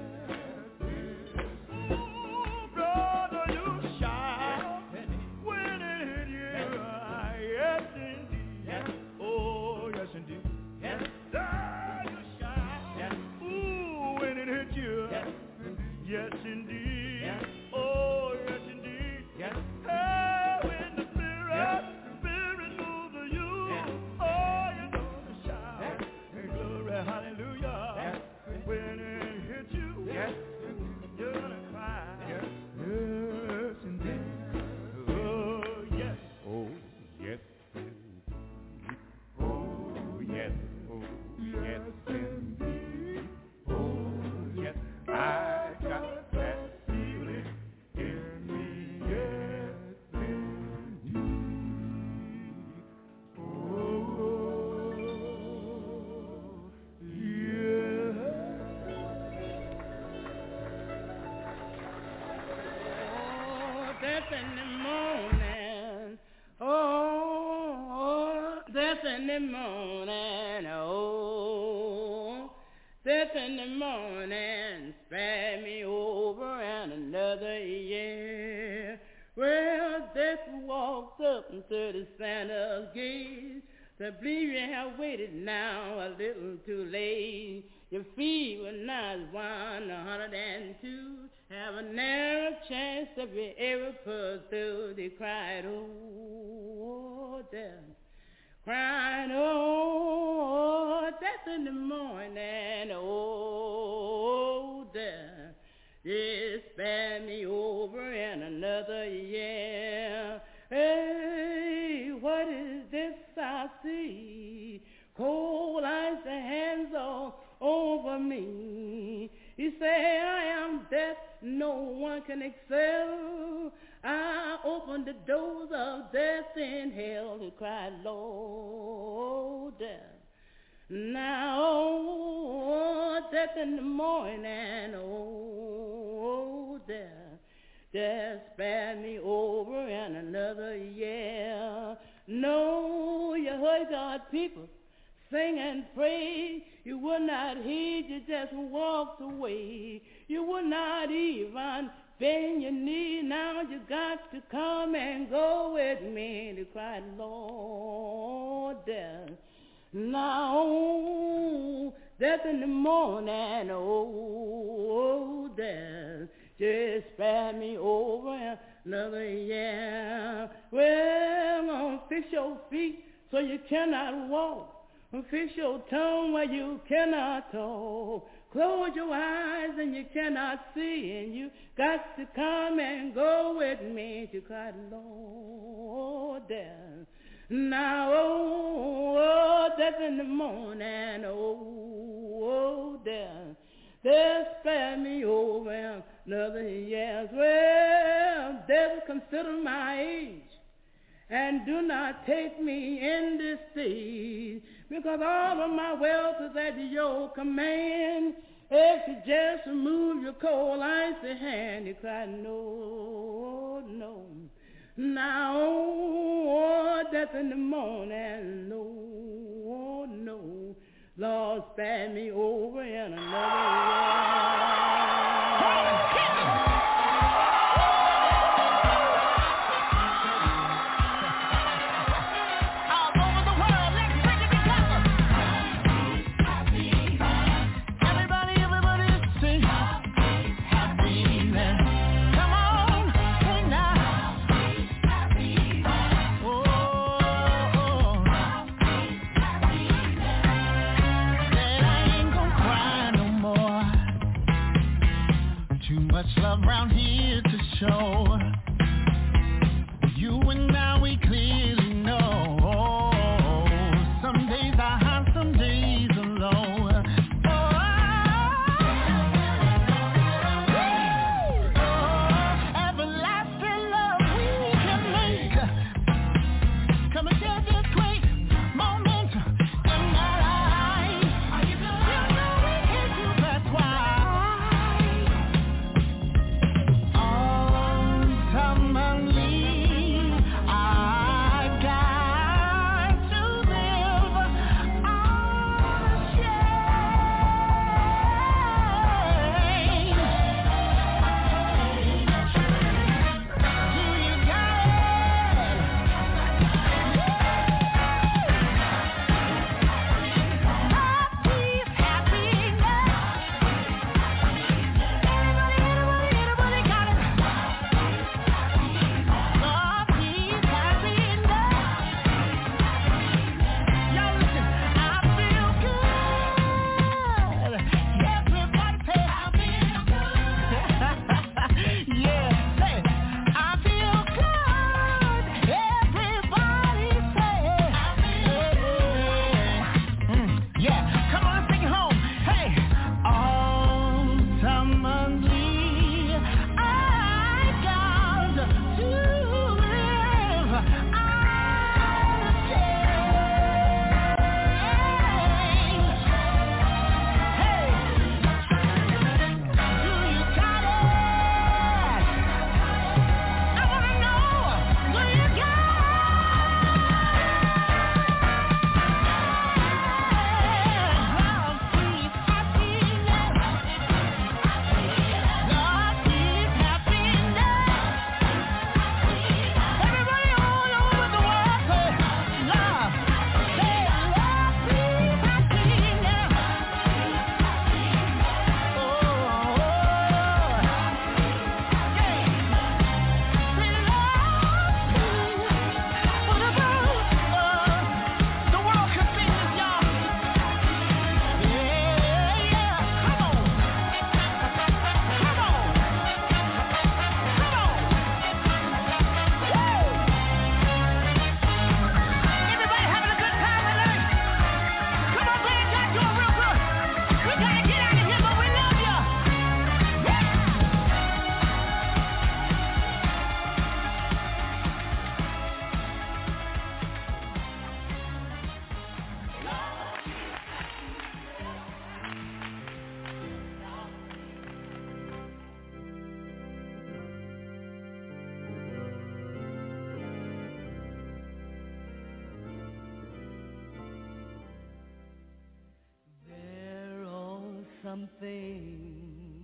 Oh, brother, you shout when it hits you. Yes, indeed. Oh, yes, indeed. You shout. Ooh, when it hits you. Yes, indeed. Oh, yes, indeed. Hey, when the Spirit moves you, oh, you're gonna shout. Glory, hallelujah. When it hits you, you're gonna cry. Yes, indeed. Oh, yes. Oh, yes, indeed. Oh, yes. Oh, yes, indeed. Oh, yes. I got that feeling in me. Yes, indeed. Oh, yeah. Oh, that's in the morning. Oh, that's in the morning. Oh, that's in the morning. Spare me over and another year. Well, death walks up into the Santa's gate. To believe you have waited now a little too late. Your feet were not 102. Have a narrow chance to be ever pursued. They cried, oh, death. Crying, oh, death in the morning. Oh, death. Yes, spare me over in another year. Hey, what is this I see? Cold ice and hands all over me. You say I am death, no one can excel. I opened the doors of death and hell. He cried, Lord, death. Now, oh, death in the morning, oh, death. Just spare me over in another year. No, you heard God people sing and pray. You would not heed, you just walked away. You would not even bend your knee. Now you got to come and go with me. They cried, Lord, death. Now, death in the morning, oh, death. Just spare me over another year. Well, I'm gonna fix your feet so you cannot walk. Fix your tongue where you cannot talk. Close your eyes and you cannot see. And you got to come and go with me. You cried, Lord, death. Now, oh, death in the morning. Oh, death. Death, spare me over another year. Well, devil, consider my age, and do not take me in this stage, because all of my wealth is at your command. If you just remove your cold icy hand, you cry, no, no. Now, oh, death in the morning, no, no. Lord, spare me over in another All over the world, let's sing it together. Everybody, sing happy, happy. Come on. Too much love around here to show. You and I, we clearly know. Some days are high, some days are low. Something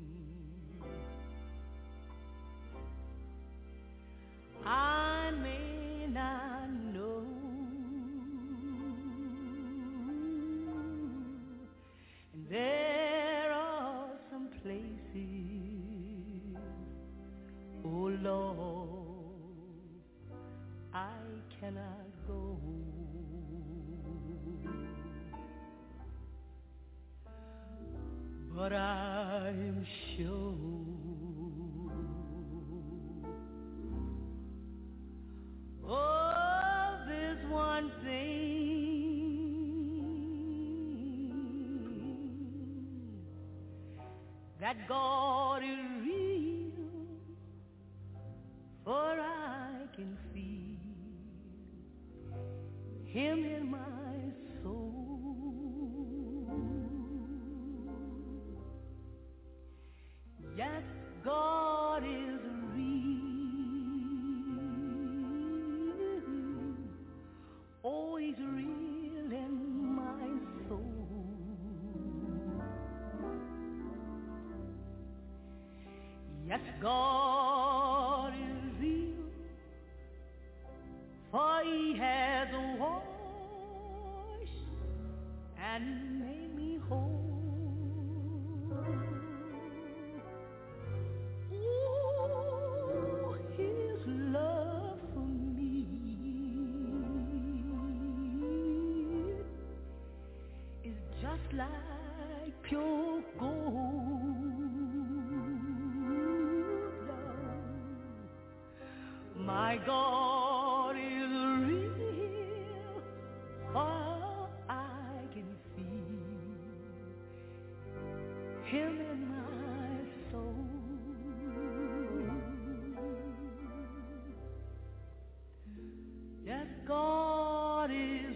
I may not know, and there are some places, oh Lord, I cannot go. But I'm sure of this one thing, that God is real, for I can feel Him in my soul. Yes, God is real. Oh, He's real in my soul. Yes, God is real, for He has washed and made me whole. Like pure gold. My God is real, for I can feel Him in my soul. Yes, God is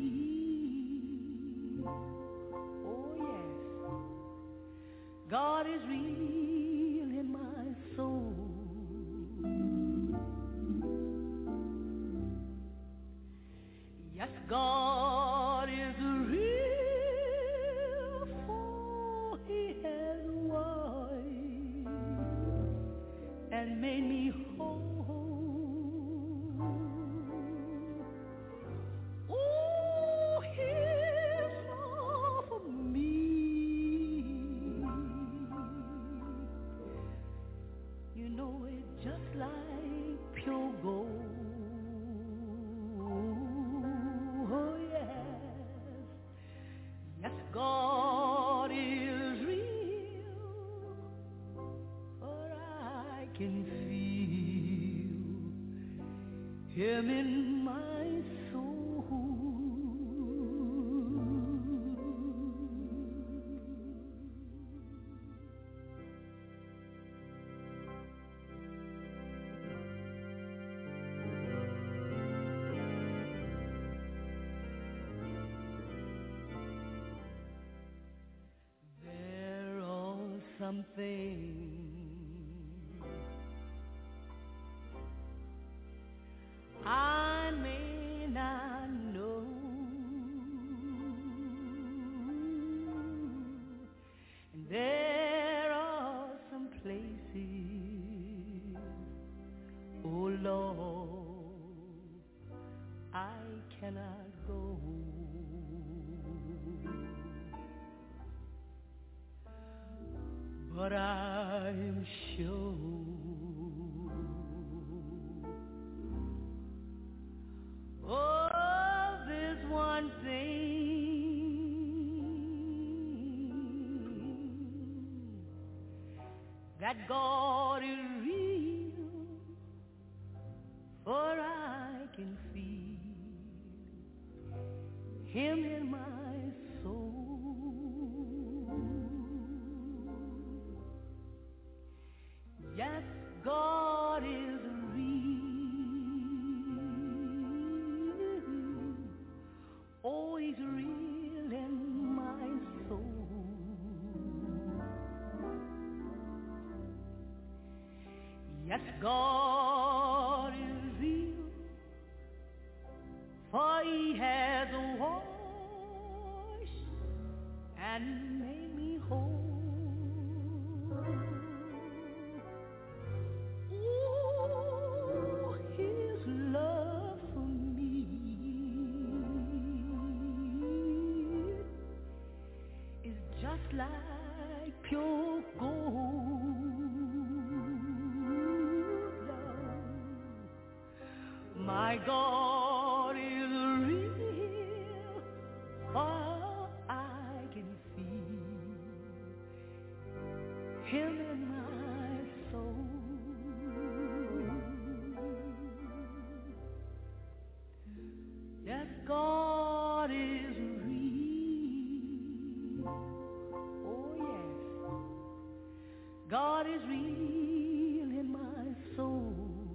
real. Oh yes, God is real in my soul. Yes, God is real, for He has washed and made me whole. Oh, His love for me, you know it's just like pure gold. God is real, for I can feel Him in my soul. Something I may not know, and there are some places, oh Lord, I cannot go. But I'm sure of this one thing, that God is real, for I can feel Him in my soul. Yes, God is real. Oh, He's real in my soul. Yes, God is real, for He has washed and made me whole. Just like pure gold, my God is real, for I can feel Him in my soul. Yes, God is God is real in my soul.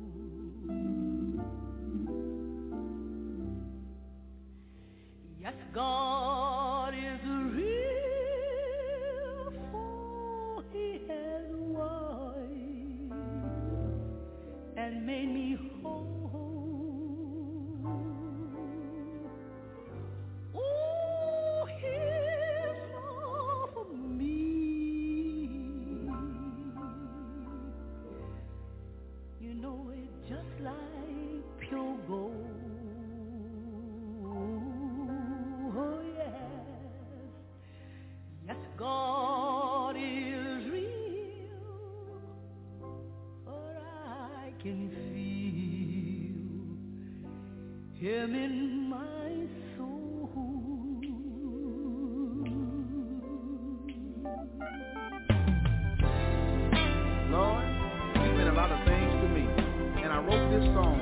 Yes, God is real, for He has washed and made me whole. Oh, His love for me, you know it's just like pure gold. Oh yes, yes, God is real, for I can feel Him in my soul. Lord, you've been a lot of things to me, and I wrote this song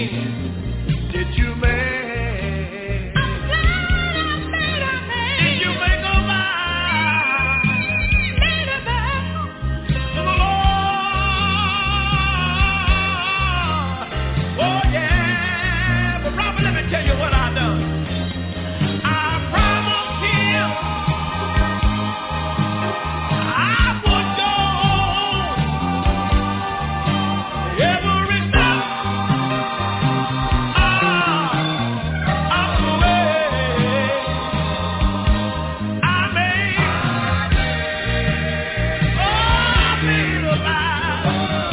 Did you make? Did you make a vow? Made a vow to the Lord. Oh yeah, but Robert, let me tell you what I done. I promised him I would go every step of the way. I made a vow.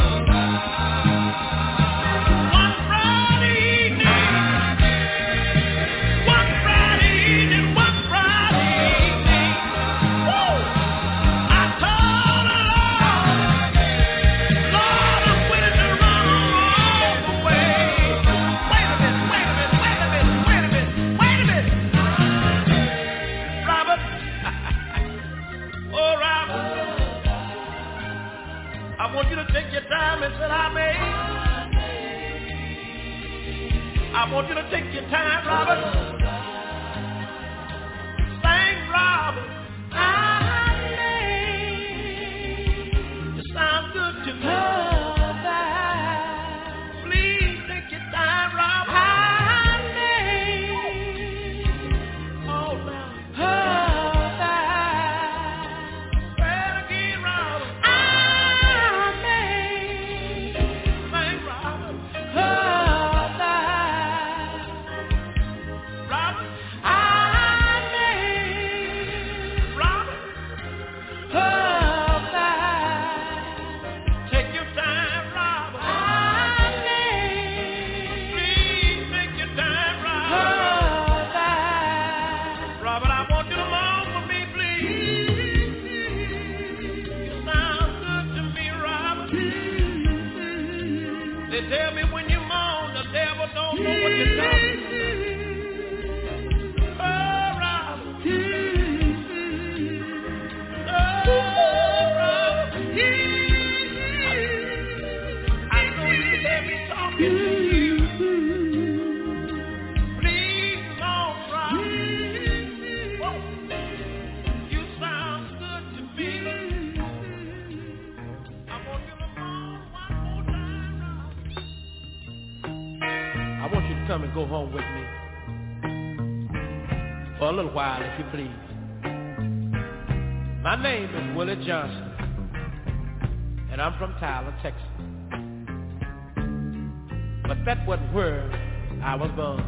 One Friday evening, woo, I told the Lord, I'm willing to run all the way. Wait a minute. Robert, oh Robert, I want you to take your time and say I made. I want you to take your time, Robert. Sing, Robert. It sounds good to me. Please take your time, Robert. Oh, now. Well, again, Robert. Sing, Robert. Robert. Take your time, Robert. Please take your time, Robert. Robert, I want you to moan for me, please. You sound good to me, Robert. They tell me when you moan, the devil don't know what you're talking about. Oh, Robert. I know you hear me talking to you. Please, Lord, Robert. Whoa. You sound good to me. I want you to moan one more time, Robert. I want you to come and go home with me for a little while, if you please. My name is Willie Johnson, and I'm from Tyler, Texas. But that wasn't where I was born.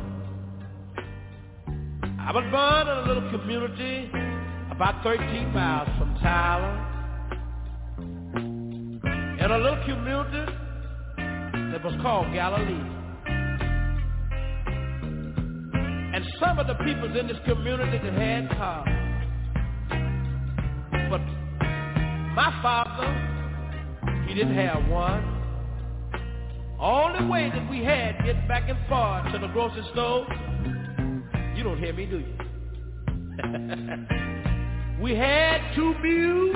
I was born in a little community about 13 miles from Tyler, in a little community that was called Galilee. And some of the people in this community that had cars. But my father, he didn't have one. Only way that we had getting back and forth to the grocery store, you don't hear me, do you? We had 2 mules,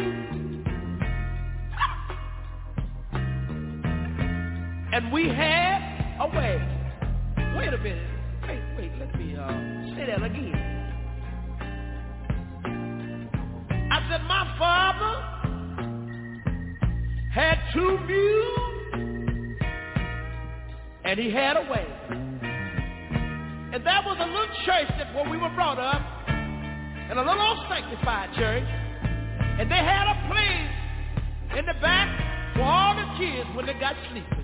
and we had a wagon. Wait a minute. Wait, let me say that again. I said my father had 2 mules, and he had a wagon. And there was a little church that where we were brought up, and a little old sanctified church, and they had a place in the back for all the kids when they got sleeping.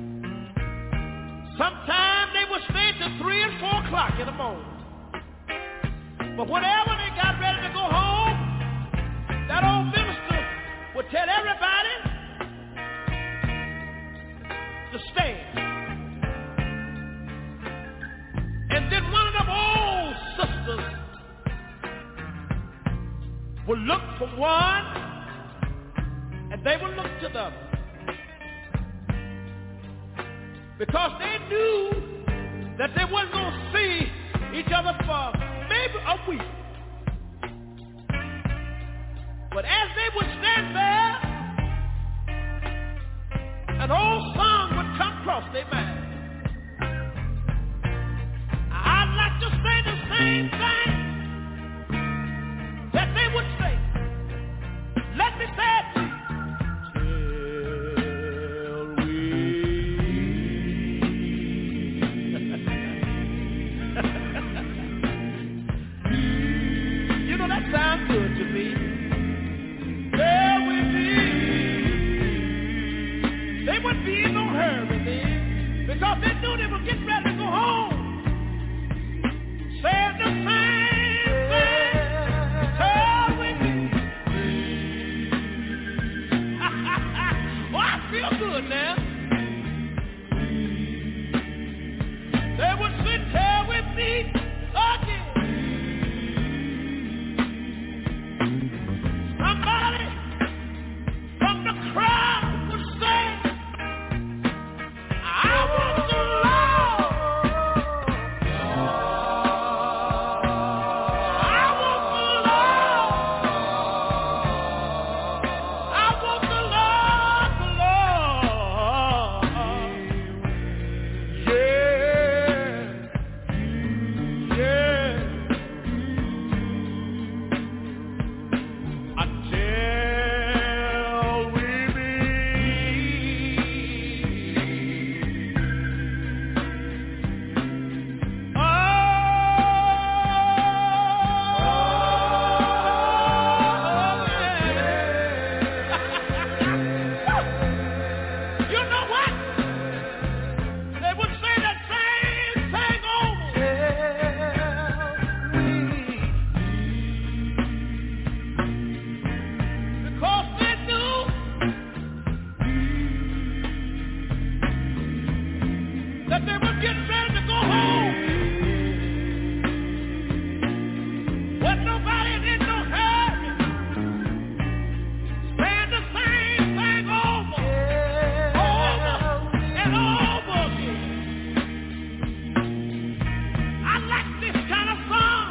Sometimes they would stay till 3 and 4 o'clock in the morning. But whenever they got ready to go home, that old minister would tell everybody to stand. And then one of them old sisters would look for one, and they would look to the other. Because they knew that they wasn't going to see each other for maybe a week. But as they would stand there, an old song would come across their mind. to say the same thing that they would say. Let me say it. You know, that sounds good to me. Bear with me. They wouldn't be in no hurry then, because they knew they were getting ready to go home. Saying the same thing. Bear with me. Oh, I feel good now. They would sit there with me again. Somebody from the crowd would say, I want the Lord. I want the Lord. I want the Lord, the Lord. Yeah. Yeah. Until we meet. You know what? They would say that same thing over. Because they knew that they were getting ready to go home. Wasn't nobody in no hurry. Saying the same thing over and over again. I like this kind of song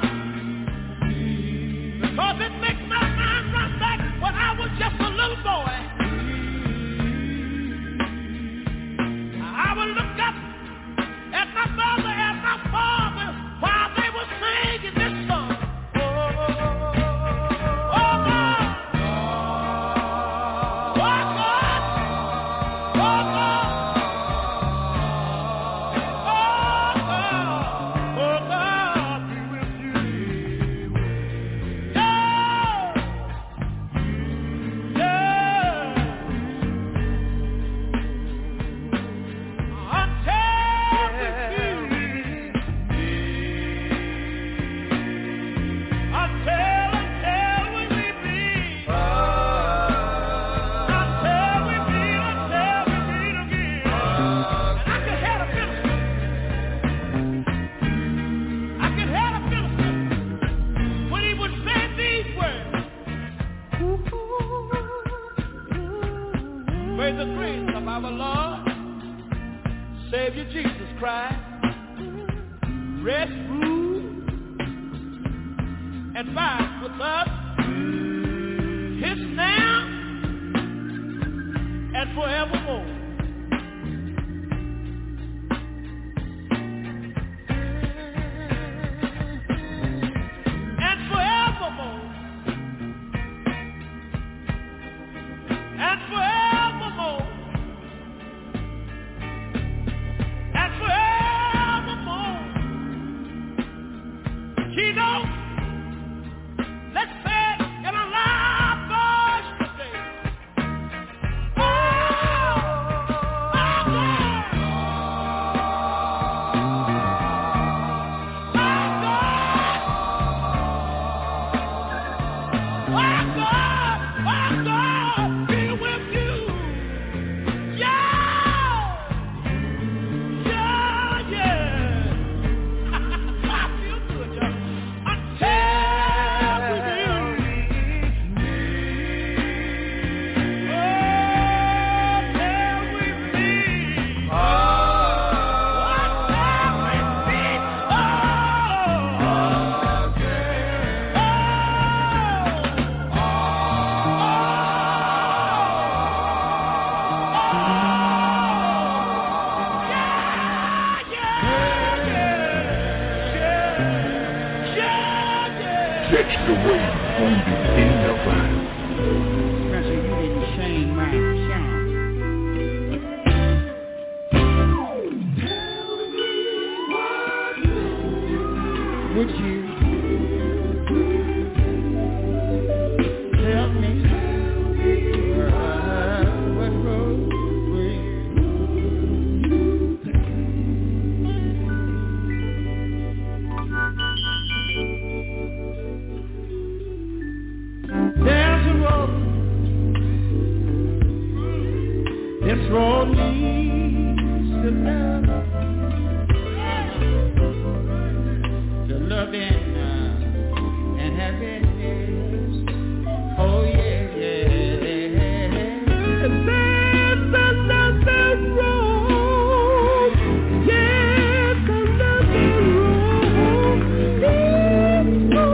because it makes my mind run back when I was just a little boy. I would look up at my mother and my father while they were singing this song. Oh, God. Oh, God. Oh, God. Oh, God, be with you. Yeah. Yeah. Until we meet. Until we meet. Until we meet again. And I can hear the minister. I can hear the minister when he would say these words. May the grace of our Lord, Savior Jesus Christ, rest, rule, and abide with us, his now and forevermore. And forevermore. And forevermore. And forevermore. Kino, let's say it in a loud voice today. Oh, Catch the wave on the NFI. Spencer, you didn't sing my song. Would you tell me what road will you? There's a road. This road leads to love. To loving and happiness. Oh yeah, yeah. There's another road. Yes, another road. Leads to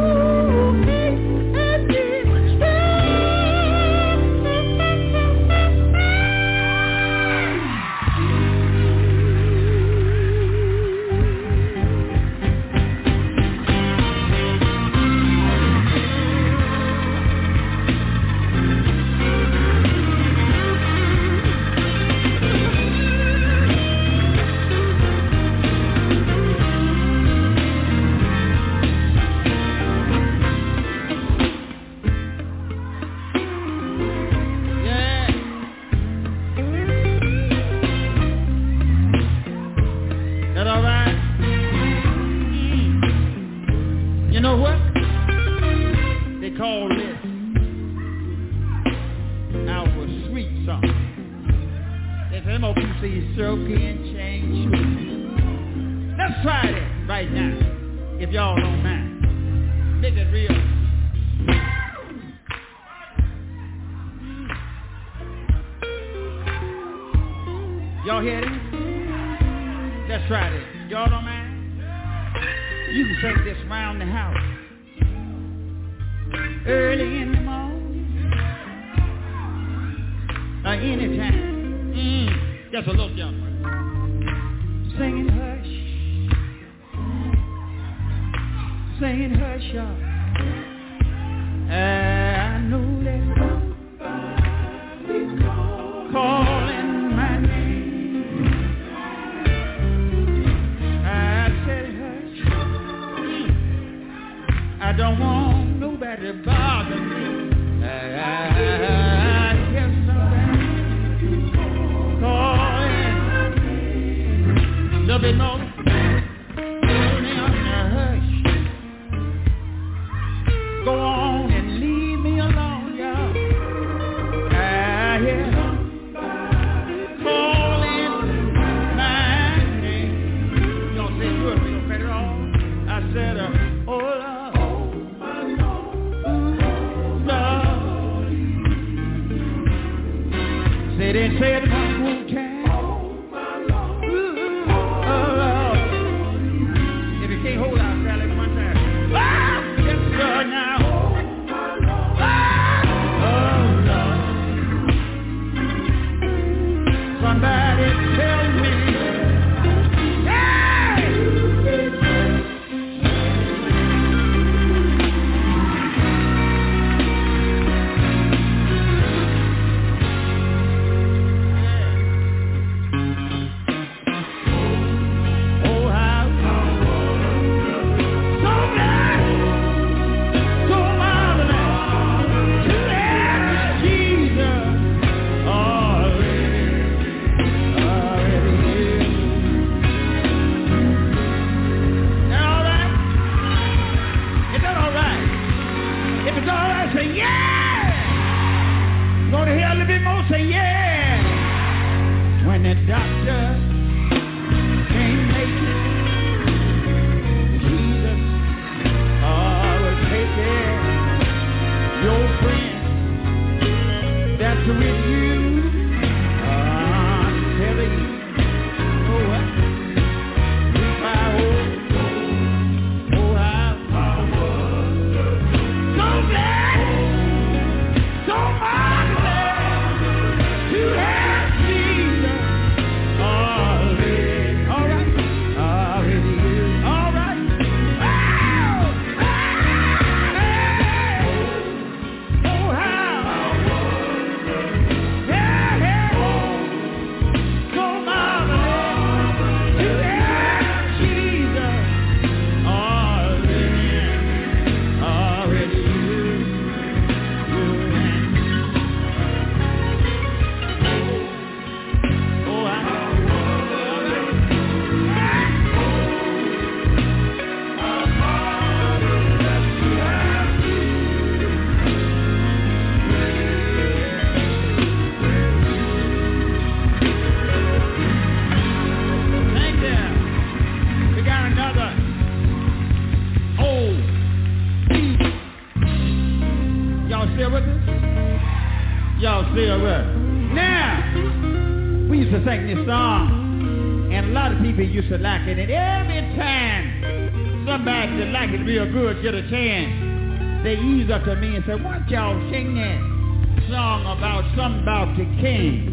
still with us. Now, we used to sing this song, and a lot of people used to like it. And every time somebody that like it real good get a chance, they ease up to me and say, why don't y'all sing that song about something about the king?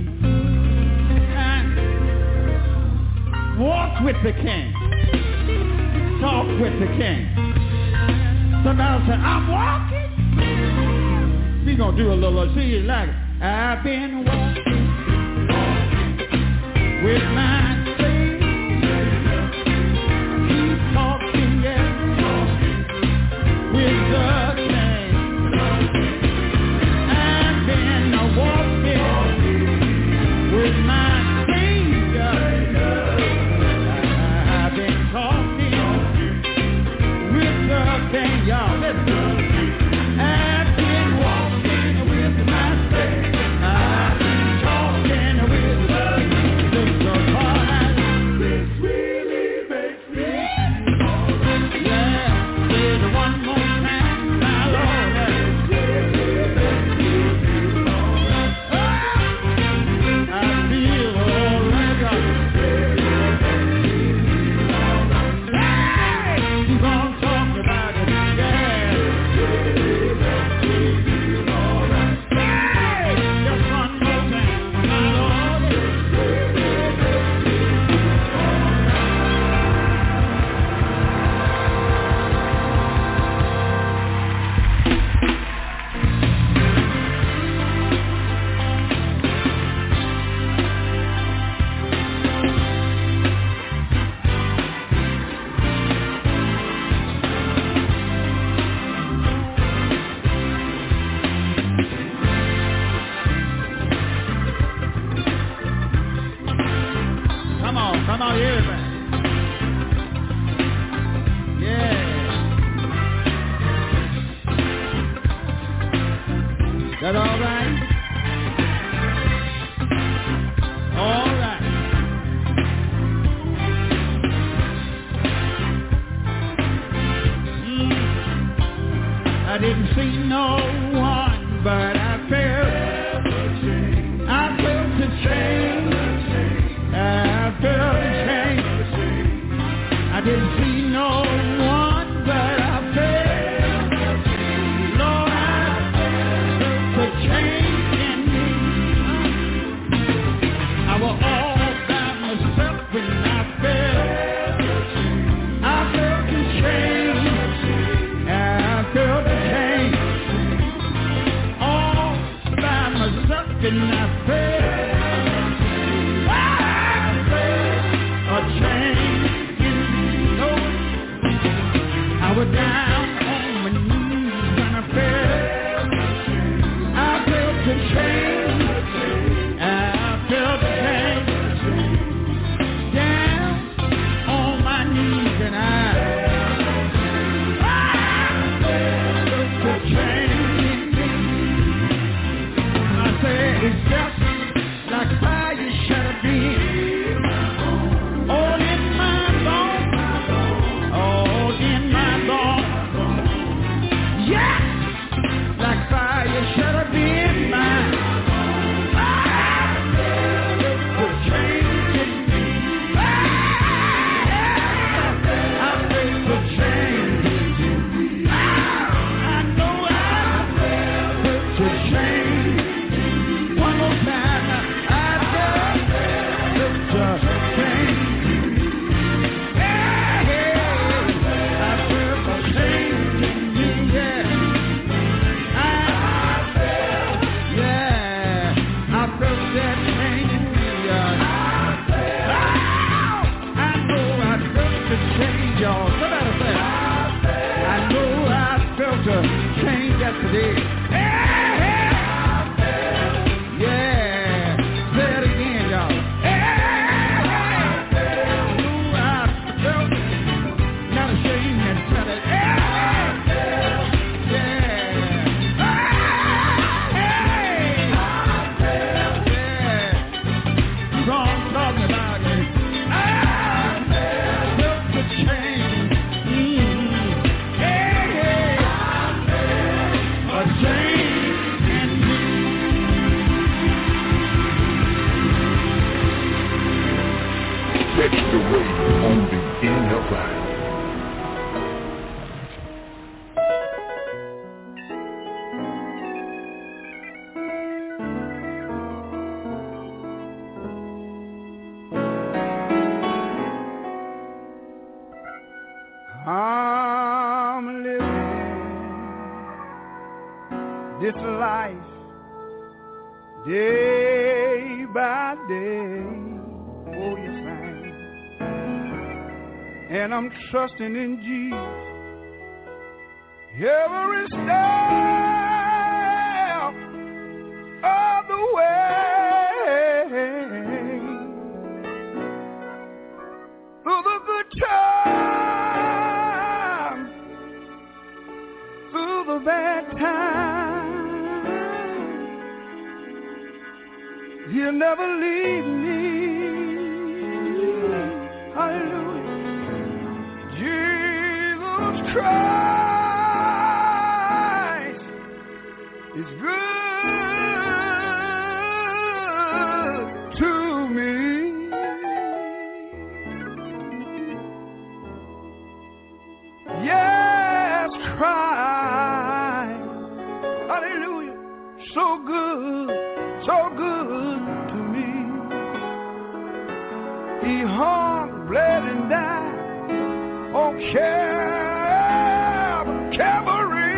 Walk with the king. Talk with the king. Somebody say, I'm walking. We gonna do a little, see you like it. I've been walking with my Savior. Keep talking, yeah, with the king. I've been walking with my Savior. I've been talking with the king, y'all. Listen. the wave on the NFI. I'm living this life day by day. Oh, yes, I am. And I'm trusting in Jesus every step of the way. Through the good times, through the bad times, He'll never leave me. Hallelujah. Jesus Christ is good to me. Yes, Christ, hallelujah, so good to me. He hung, bled, and died on Calvary.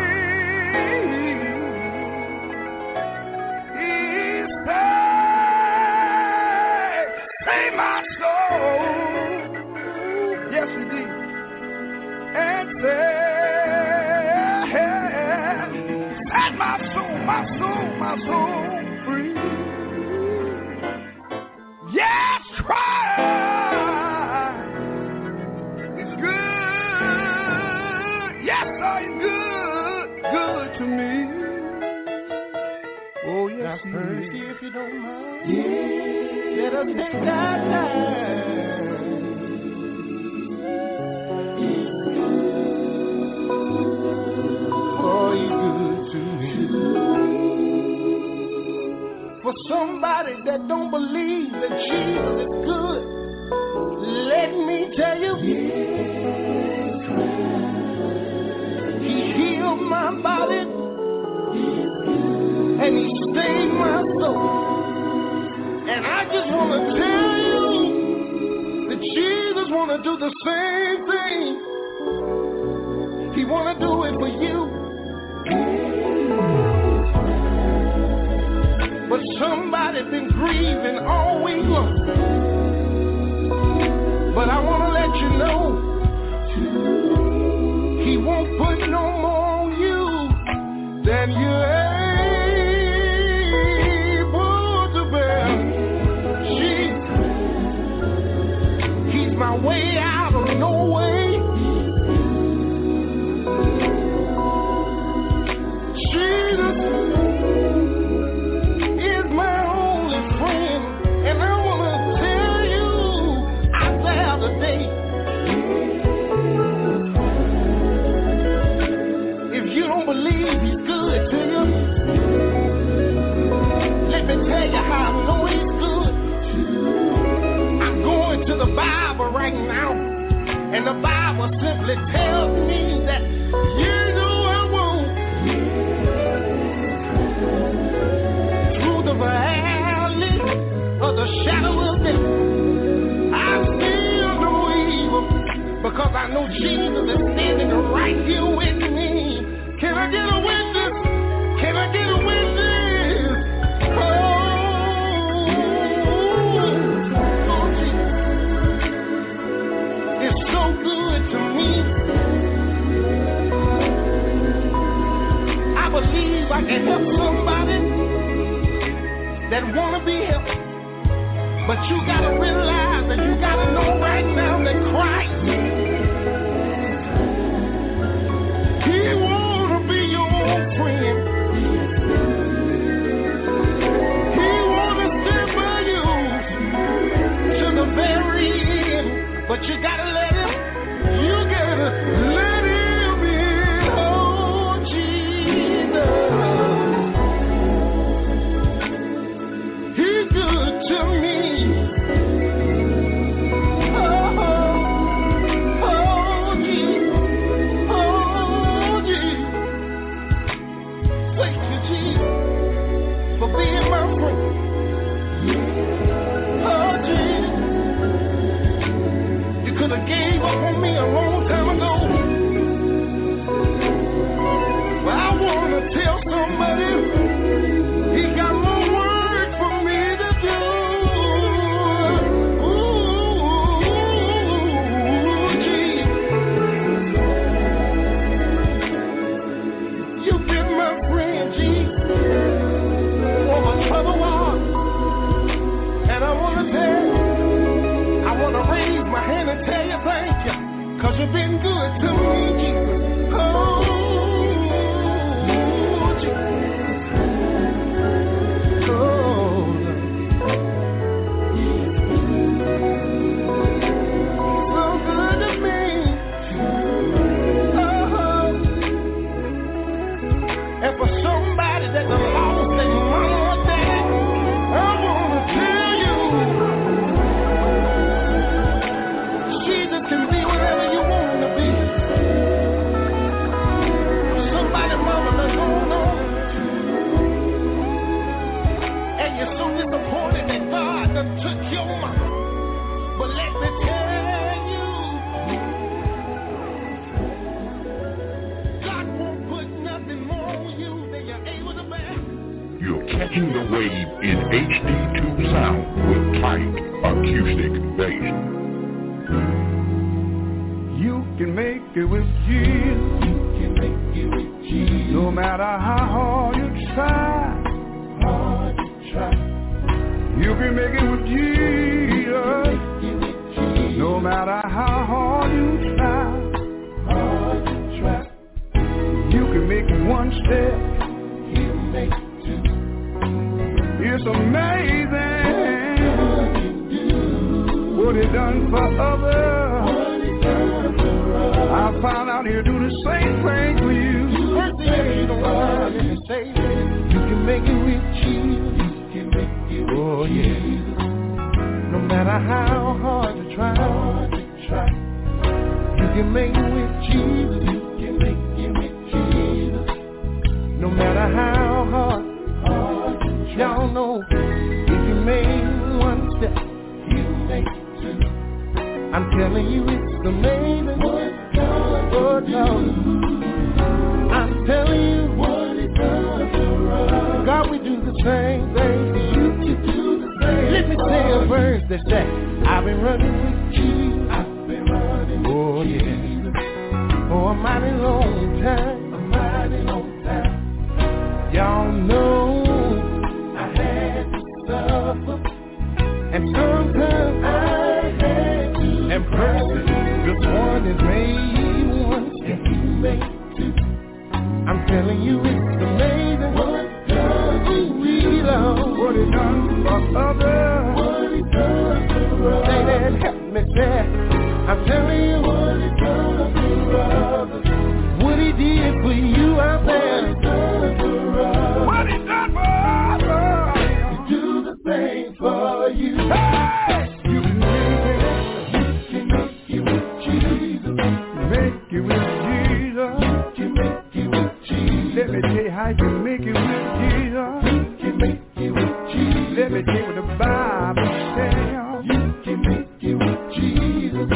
He saved my soul. Yes, He did. And set my soul free. Yes, Christ is good. Yes, He's good to me. Oh, yes, He is. If you don't mind, let us take that time. Oh, He's good to me. For somebody that don't believe that Jesus is good, let me tell you, He healed my body and He saved my soul. And I just want to tell you that Jesus want to do the same thing. He want to do it for you. But somebody been grieving all week long. But I want to let you know, He won't put no more on you than you're able to bear. He's my way out of no way. Jesus is my only friend, and I want to tell you out there today, if you don't believe He's good to you, let me tell you how I know He's good. I'm going to the Bible right now, and the Bible simply tells me that you know I won't. Through the valley of the shadow of death, I feel no evil, because I know Jesus is standing right here with me. Can I get a witness? Can I get a witness? Oh, Jesus. It's so good to me. I believe I can help somebody that want to be helped. But you got to realize that you got to know right now that Christ, He want to be your friend. He want to stand by you to the very end. But you got to let Him, you got to let Him in. Oh, Jesus. He's good to me. should have gave up on me a long time ago. But I want to tell somebody he got more work for me to do. Ooh, gee. You get my friend, G, for my trouble walk. And I want to tell you, I want to raise my hand and tell you thank you, 'cause you've been good to me, Jesus. Oh, Jesus. Oh, so good to me. Oh, and for somebody that done lost their mama or dad, I want to tell you, Jesus can be whatever you want him to be. Somebody mama done gone on, and you're so disappointed that God done took your mama. But let me tell you, God won't put nothing more on you than you're able to bear. You're catching the wave in HD2 sound with tight acoustic bass. You can make it with Jesus. You can make it with Jesus. No matter how hard you try. You can make it with Jesus. No matter how hard you try. You can make it one step. He'll make two. It's amazing what he done for others. I found out he'll do the same thing for you. You can make it with Jesus. Oh yeah. No matter how hard you try. You can make it with Jesus. No matter how hard. Y'all know if you make one step, you make two. I'm telling you it's amazing what God will do. I'm telling you what it does for us. God, we do the same thing for you to do the same. Let me say a verse that says, I've been running with Jesus. I've been running with Jesus. For a mighty long time. Y'all know I had to suffer, and sometimes I had to. And person, this one is made one, and you make two. I'm telling you, it's amazing what God will do. What He done for others, what He done for us. Say that, help me there. I'm telling you what He done for others. What He did for you out there. What He done for others. He do the same for you. Hey! You can make it with Jesus. Make it with Jesus. You can make it with Jesus. Let me tell you how you can make it with Jesus. You can make it with Jesus. Let me tell you what the Bible says. You can make it with Jesus.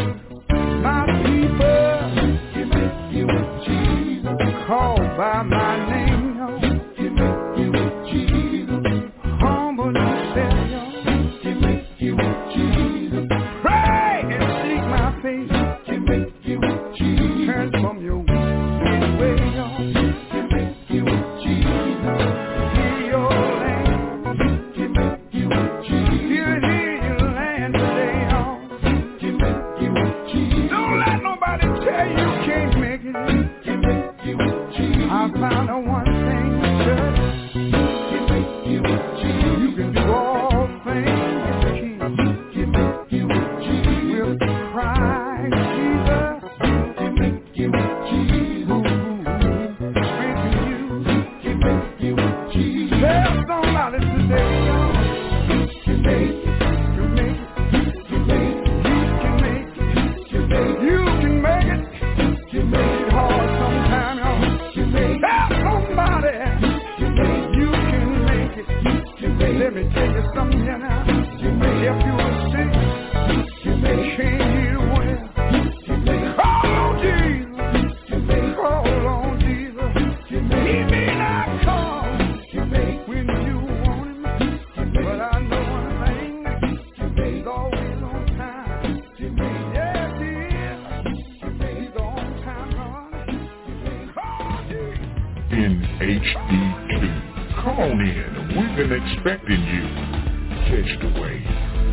in HD2. Come on in. We've been expecting you. Catch the wave.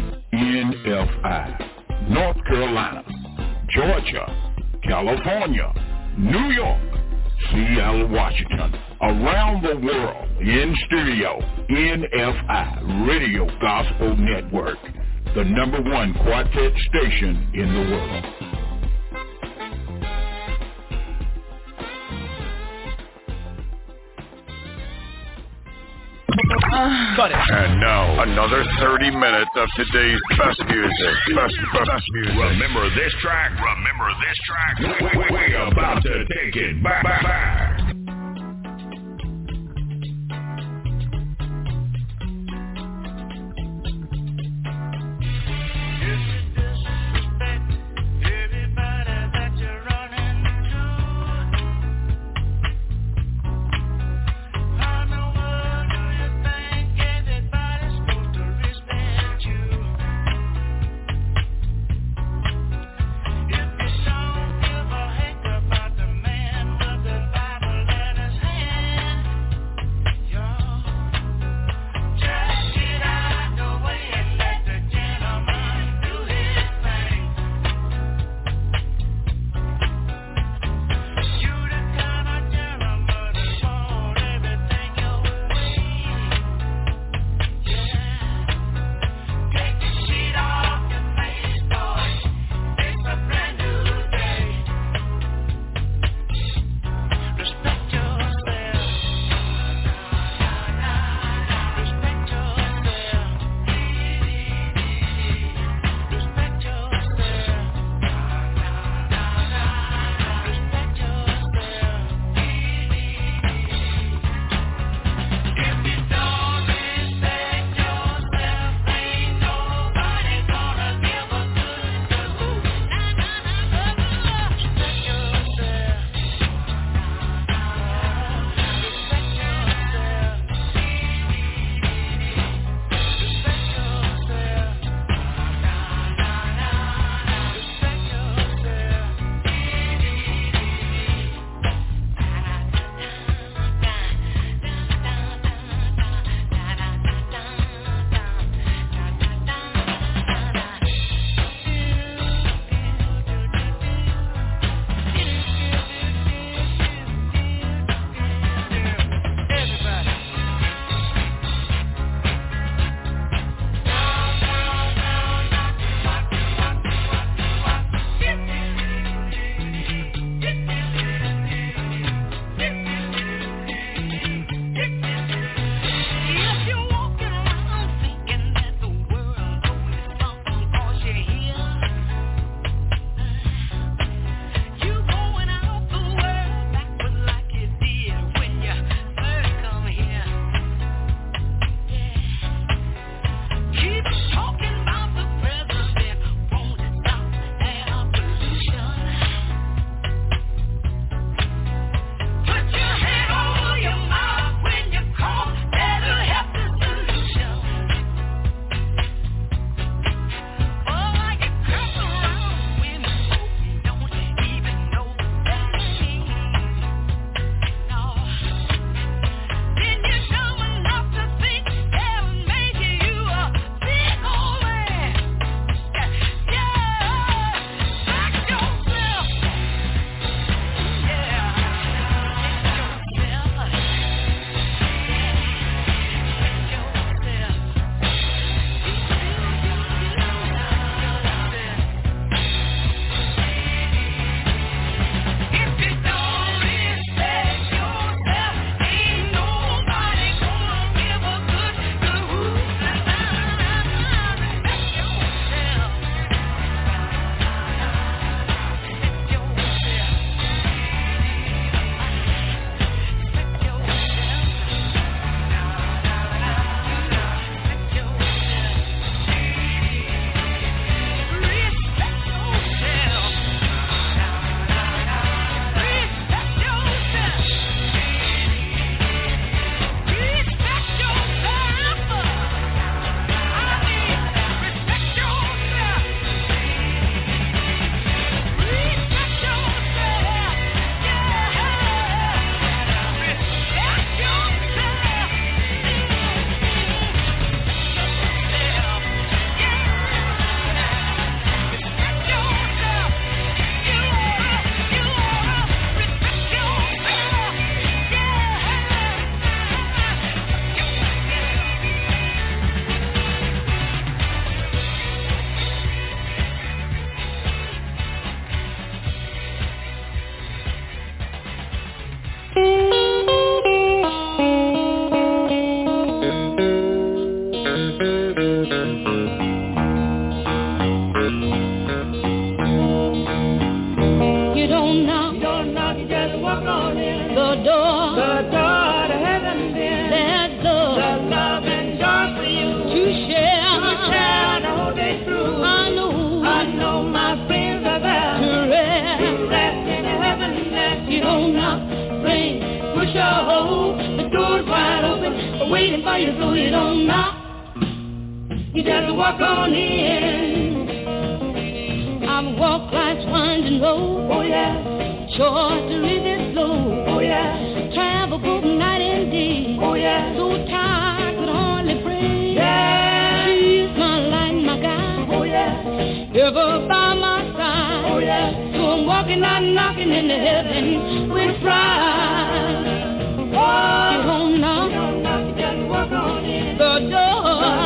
NFI, North Carolina, Georgia, California, New York, Seattle, Washington, around the world, in stereo, NFI, Radio Gospel Network, the #1 quartet station in the world. Cut it. And now, another 30 minutes of today's best music. Best music. Remember this track? We're about to take it back. If you don't give a heck about the man with the Bible for you so you don't knock. You just walk on in. I've walked life's winding road. Oh yeah. Short to read this slow. Oh yeah. Travel both night and day. Oh yeah. So tired could hardly pray. Yeah. She's my light, my guide. Oh yeah. Ever by my side. Oh yeah. So I'm walking out, knocking into heaven with pride. Oh, you don't knock. You don't knock. You just walk on in. The door.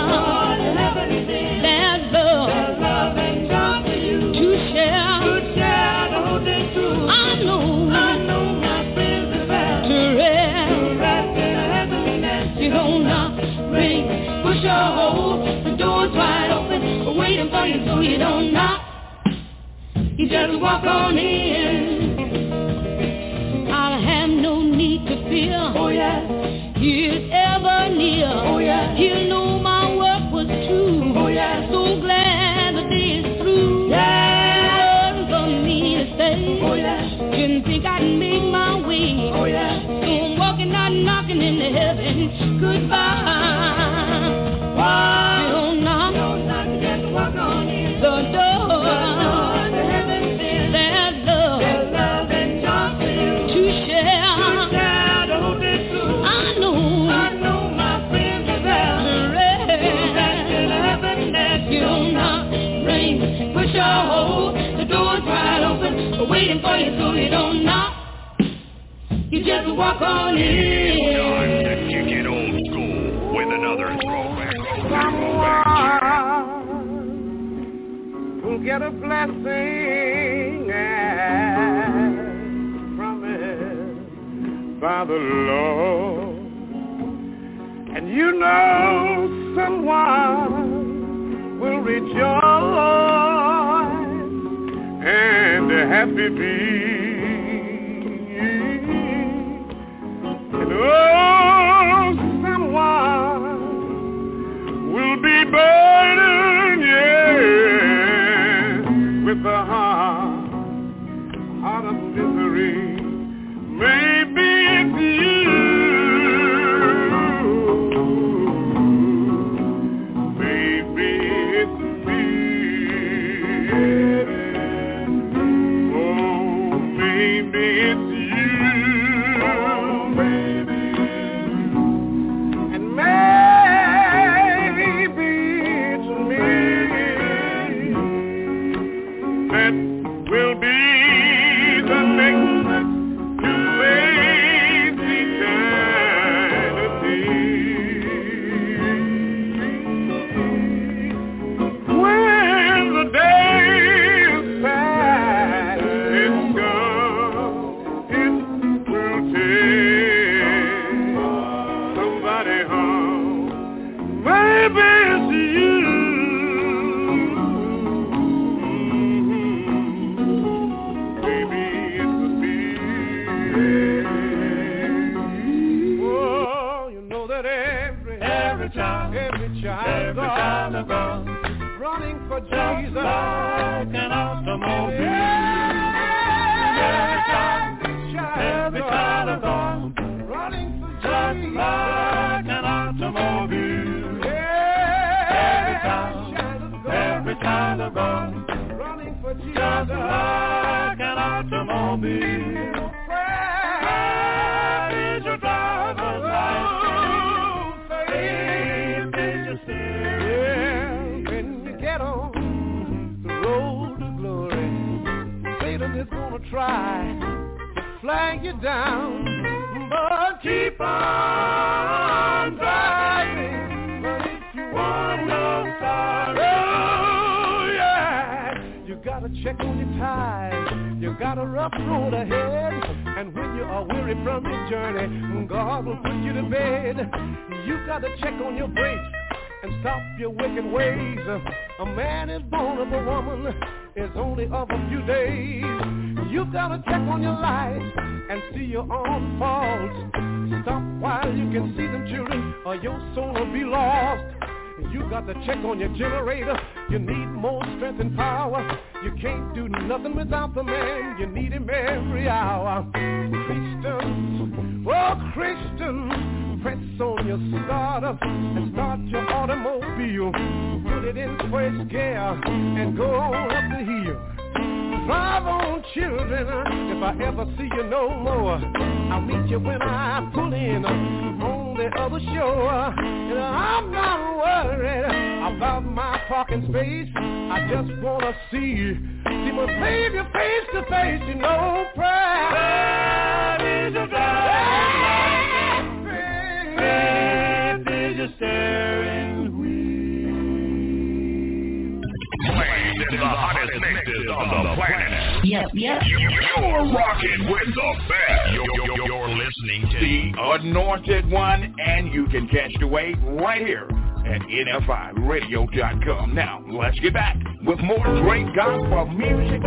There's love and joy for you to share. The whole day through. I know my friends are there to rest in happiness. You don't knock, ring, push or hold. The door's wide open, waiting for you, so you don't knock. You just walk on in. I'll have no need to fear. Oh yeah, He is ever near. Oh yeah, He'll know my work was true. Oh yeah, so glad the day is through. Yeah, waiting for me to stay. Oh yeah, didn't think I'd make my way. Oh yeah, so I'm walking out, knocking into heaven. Goodbye. Wow. You don't knock, you just walk on in. The door to heaven. There's love and joy for you to share. The whole day through. I know my friends are there to rest in happiness. You don't knock, ring, push or hold. The door's wide open, waiting for you, so you don't knock. You just walk on in. Time to kick it old school with another throwback. Someone will get a blessing and promised by the Lord. And you know someone will rejoice and happy be. And oh, someone will be burdened, yeah, with the heart of misery. Maybe it's you. Maybe it's me. Oh, maybe it's you. Running for Jesus like an automobile. Every child of God running for Jesus like an automobile. Every child of God running for Jesus like an automobile. Where is your driver's license? Faith is your sin. When you get on the road to glory, Satan is gonna try to flag you down, but keep on driving. But if you want no sorrow, oh yeah, you gotta check on your tires. You got a rough road ahead, and when you are weary from your journey, God will put you to bed. You gotta check on your brakes and stop your wicked ways. A man is born of a woman is only of a few days. You gotta check on your lights and see your own faults. Stop while you can see them, children, or your soul will be lost. You got to check on your generator. You need more strength and power. You can't do nothing without the man. You need him every hour. Christians, oh Christians, press on your starter and start your automobile. Put it in first gear and go on up the hill. Drive on, children, if I ever see you no more. I'll meet you when I pull in on the other shore. And I'm not worried about my parking space. I just wanna see my baby face to face, you know, pride is your drive. Faith is your steering wheel. Playing in the hottest mixes on the planet. Yep. You're rocking with the best. You're listening to The Anointed One, and you can catch the wave right here at NFIRadio.com. Now, let's get back with more great gospel music.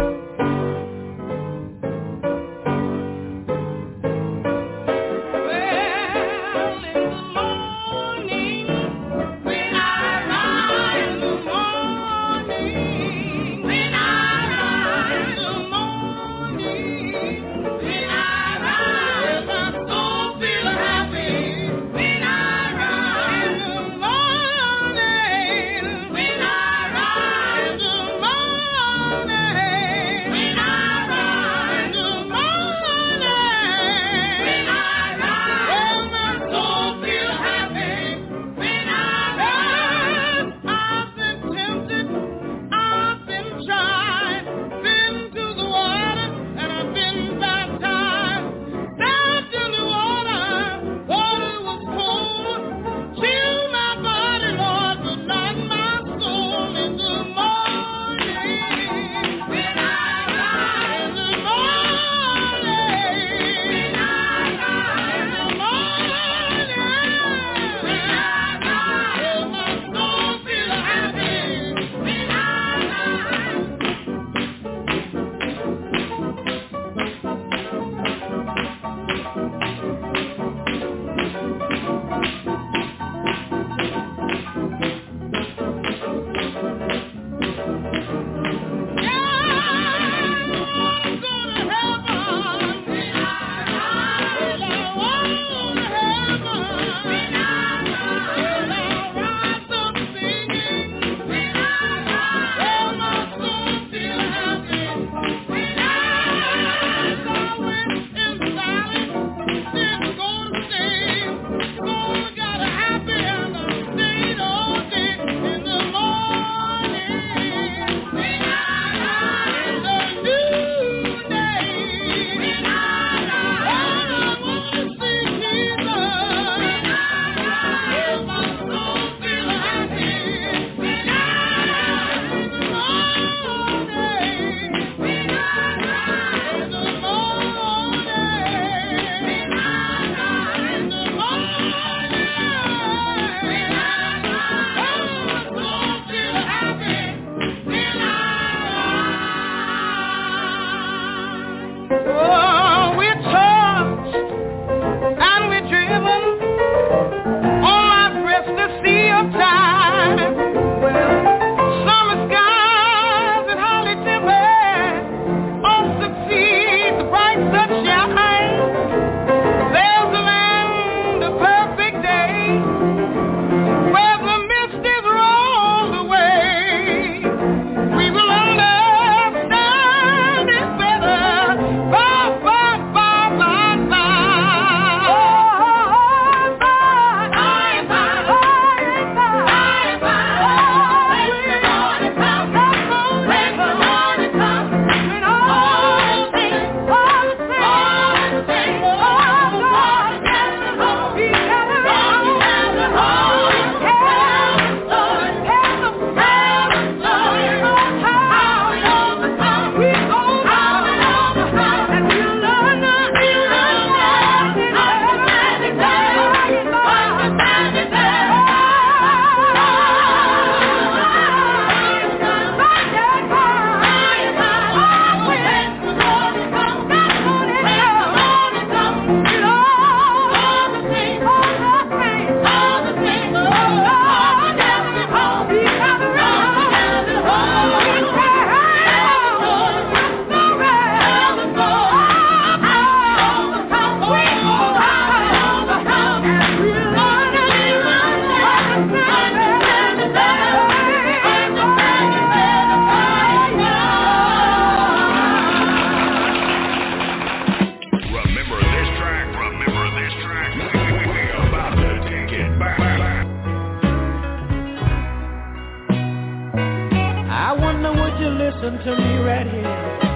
me right here.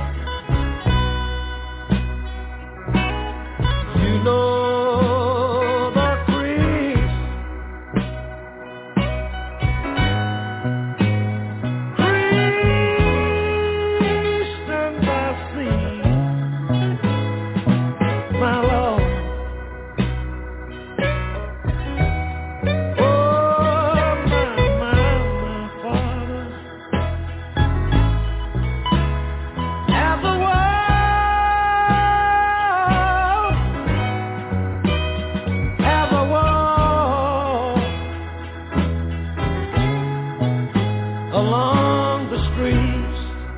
You know the creeks, and the sea, my Lord. Along the streets,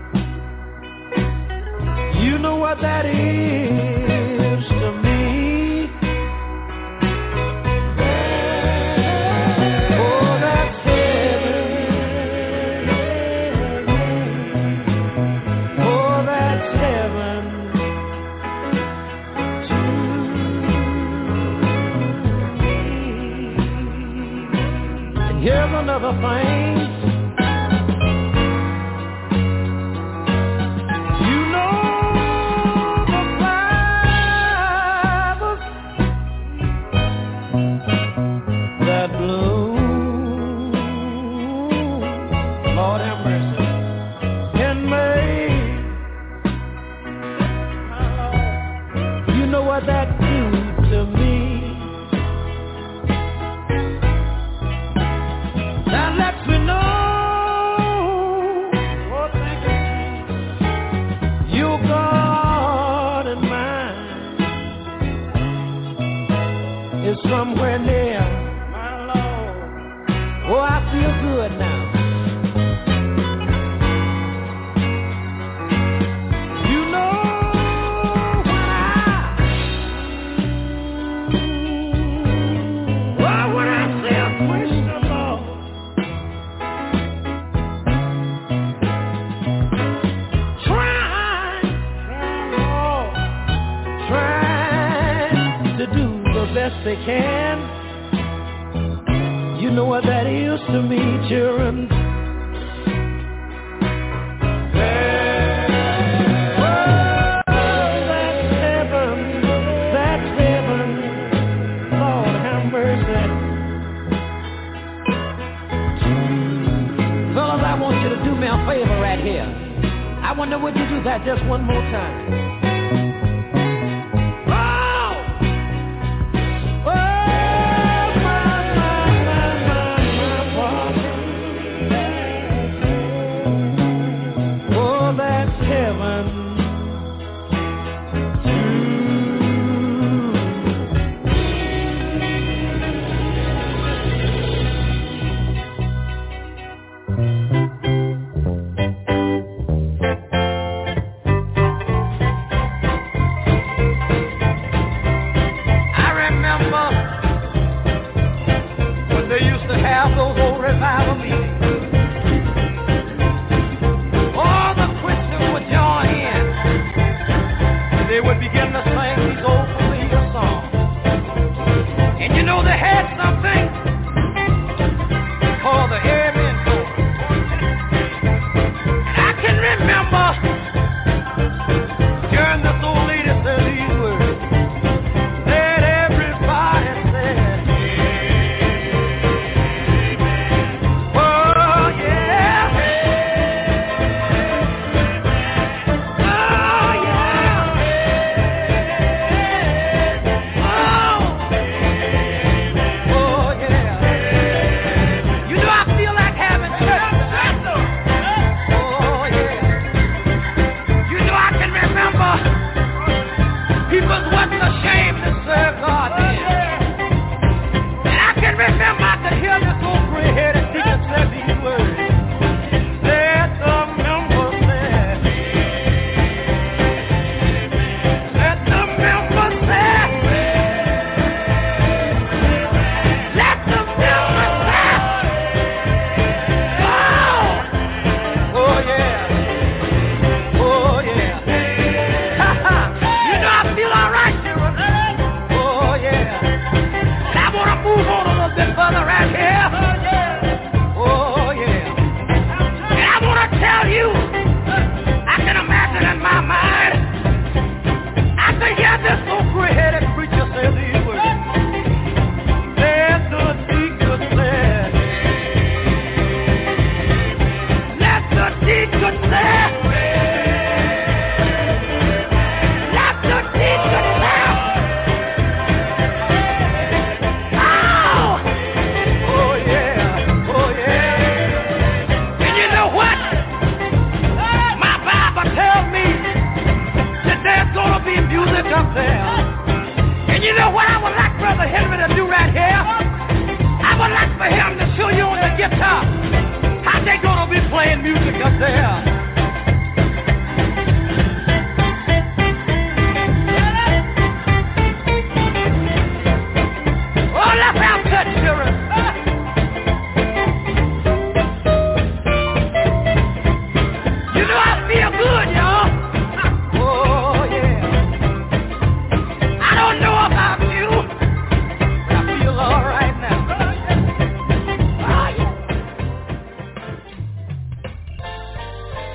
you know what that is to me. Oh, that's heaven. Oh, that's heaven to me. And here's another thing. Somewhere near, my Lord. Oh, I feel good now. You know when I say a question, Lord, trying to do the best they can. You know what that is to me, children. That's heaven. Lord have mercy. Fellas, I want you to do me a favor right here. I wonder would you do that just one more time. Brother Henry to do right here. I would like for him to show you on the guitar how they gonna be playing music up there. Oh, let's have touch, children. You know I feel good, y'all. Oh, yeah. I don't know about you, but I feel all right now. Oh, yeah.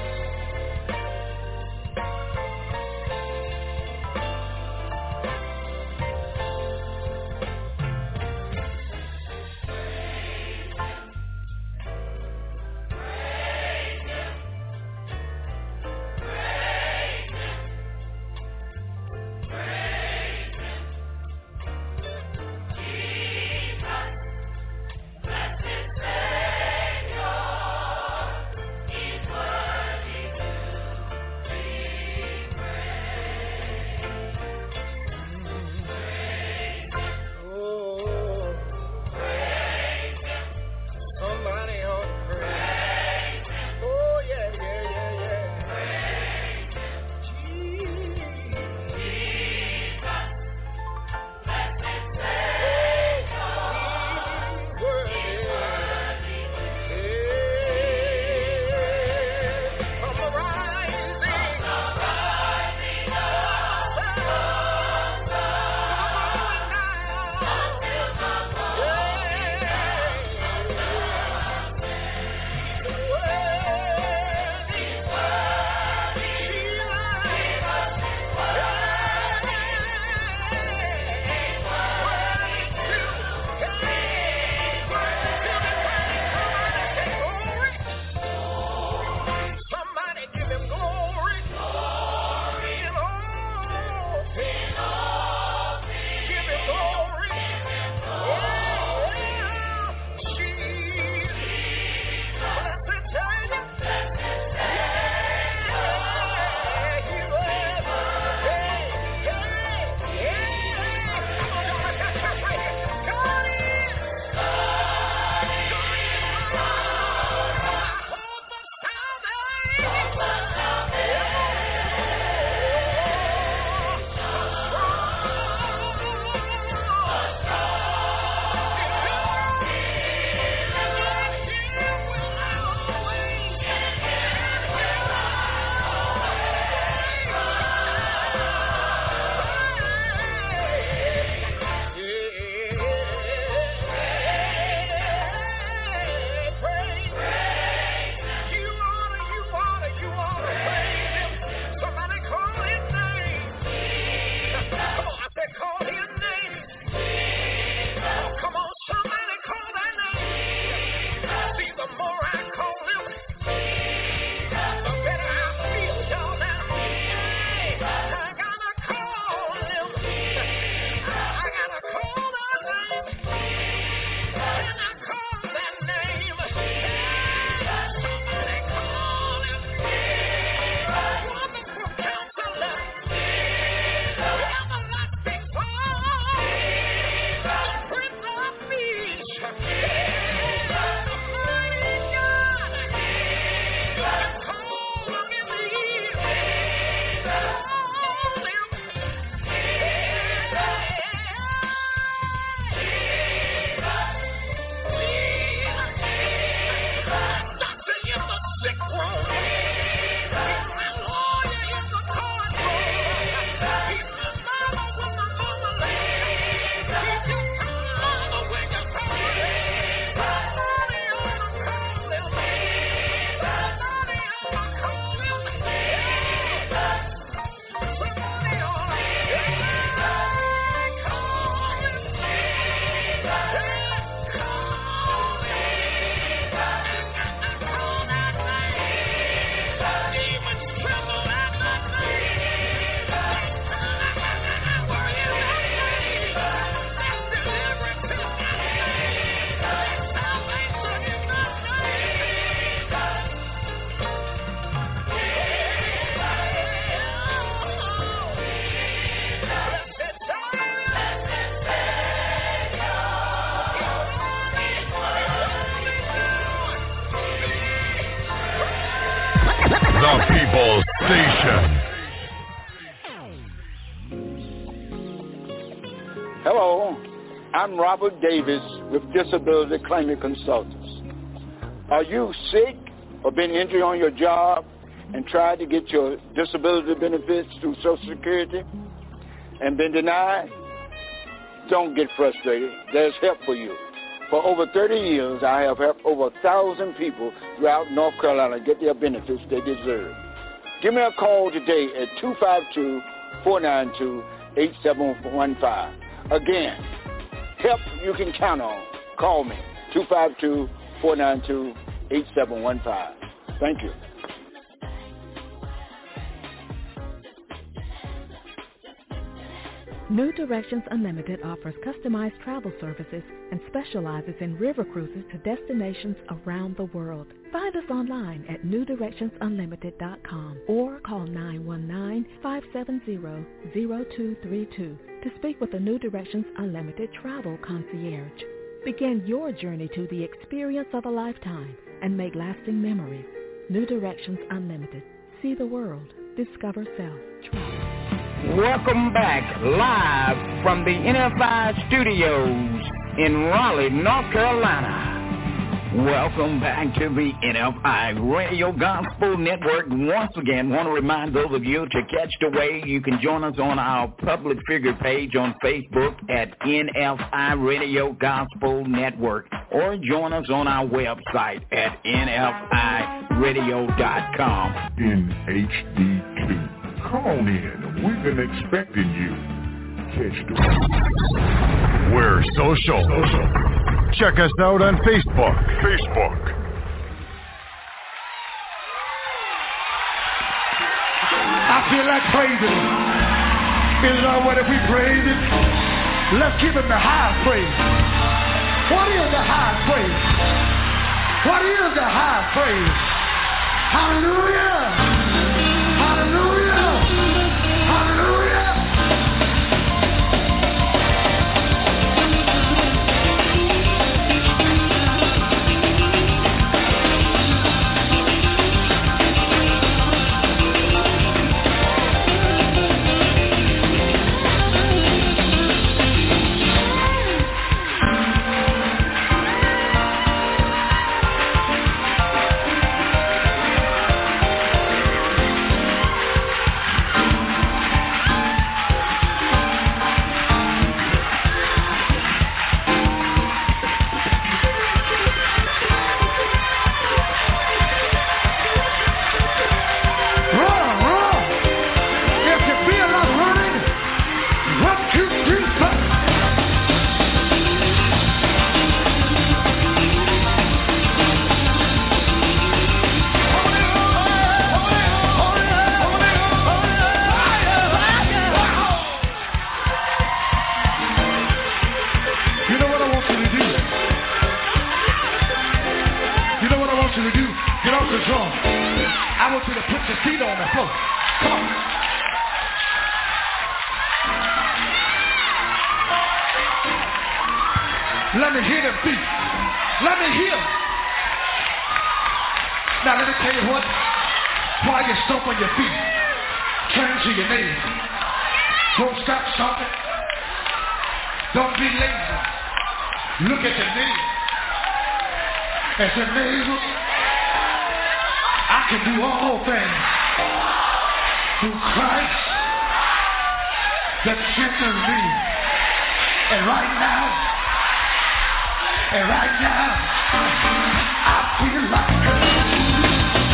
I'm Robert Davis with Disability Claimant Consultants. Are you sick or been injured on your job and tried to get your disability benefits through Social Security and been denied? Don't get frustrated. There's help for you. For over 30 years, I have helped over 1,000 people throughout North Carolina get their benefits they deserve. Give me a call today at 252-492-8715. Again, help you can count on. Call me, 252-492-8715. Thank you. New Directions Unlimited offers customized travel services and specializes in river cruises to destinations around the world. Find us online at newdirectionsunlimited.com or call 919-570-0232 to speak with the New Directions Unlimited Travel Concierge. Begin your journey to the experience of a lifetime and make lasting memories. New Directions Unlimited. See the world. Discover self. Travel. Welcome back live from the NFI studios in Raleigh, North Carolina. Welcome back to the NFI Radio Gospel Network. Once again, want to remind those of you to catch the wave. You can join us on our public figure page on Facebook at NFI Radio Gospel Network, or join us on our website at nfiradio.com. In HD2. Come on in. We've been expecting you. Catch the We're social. Check us out on Facebook. I feel like praising. Is it all right if we praise it? Let's give him the highest praise. What is the highest praise? What is the highest praise? Hallelujah! Hallelujah! Hallelujah! Let me hear them beat. Let me hear. Now let me tell you what. While you stomp on your feet, turn to your neighbor. Don't stop stomping. Don't be lazy. Look at your neighbor. And say, neighbor, I can do all things through Christ that strengthens me. And right now, I feel like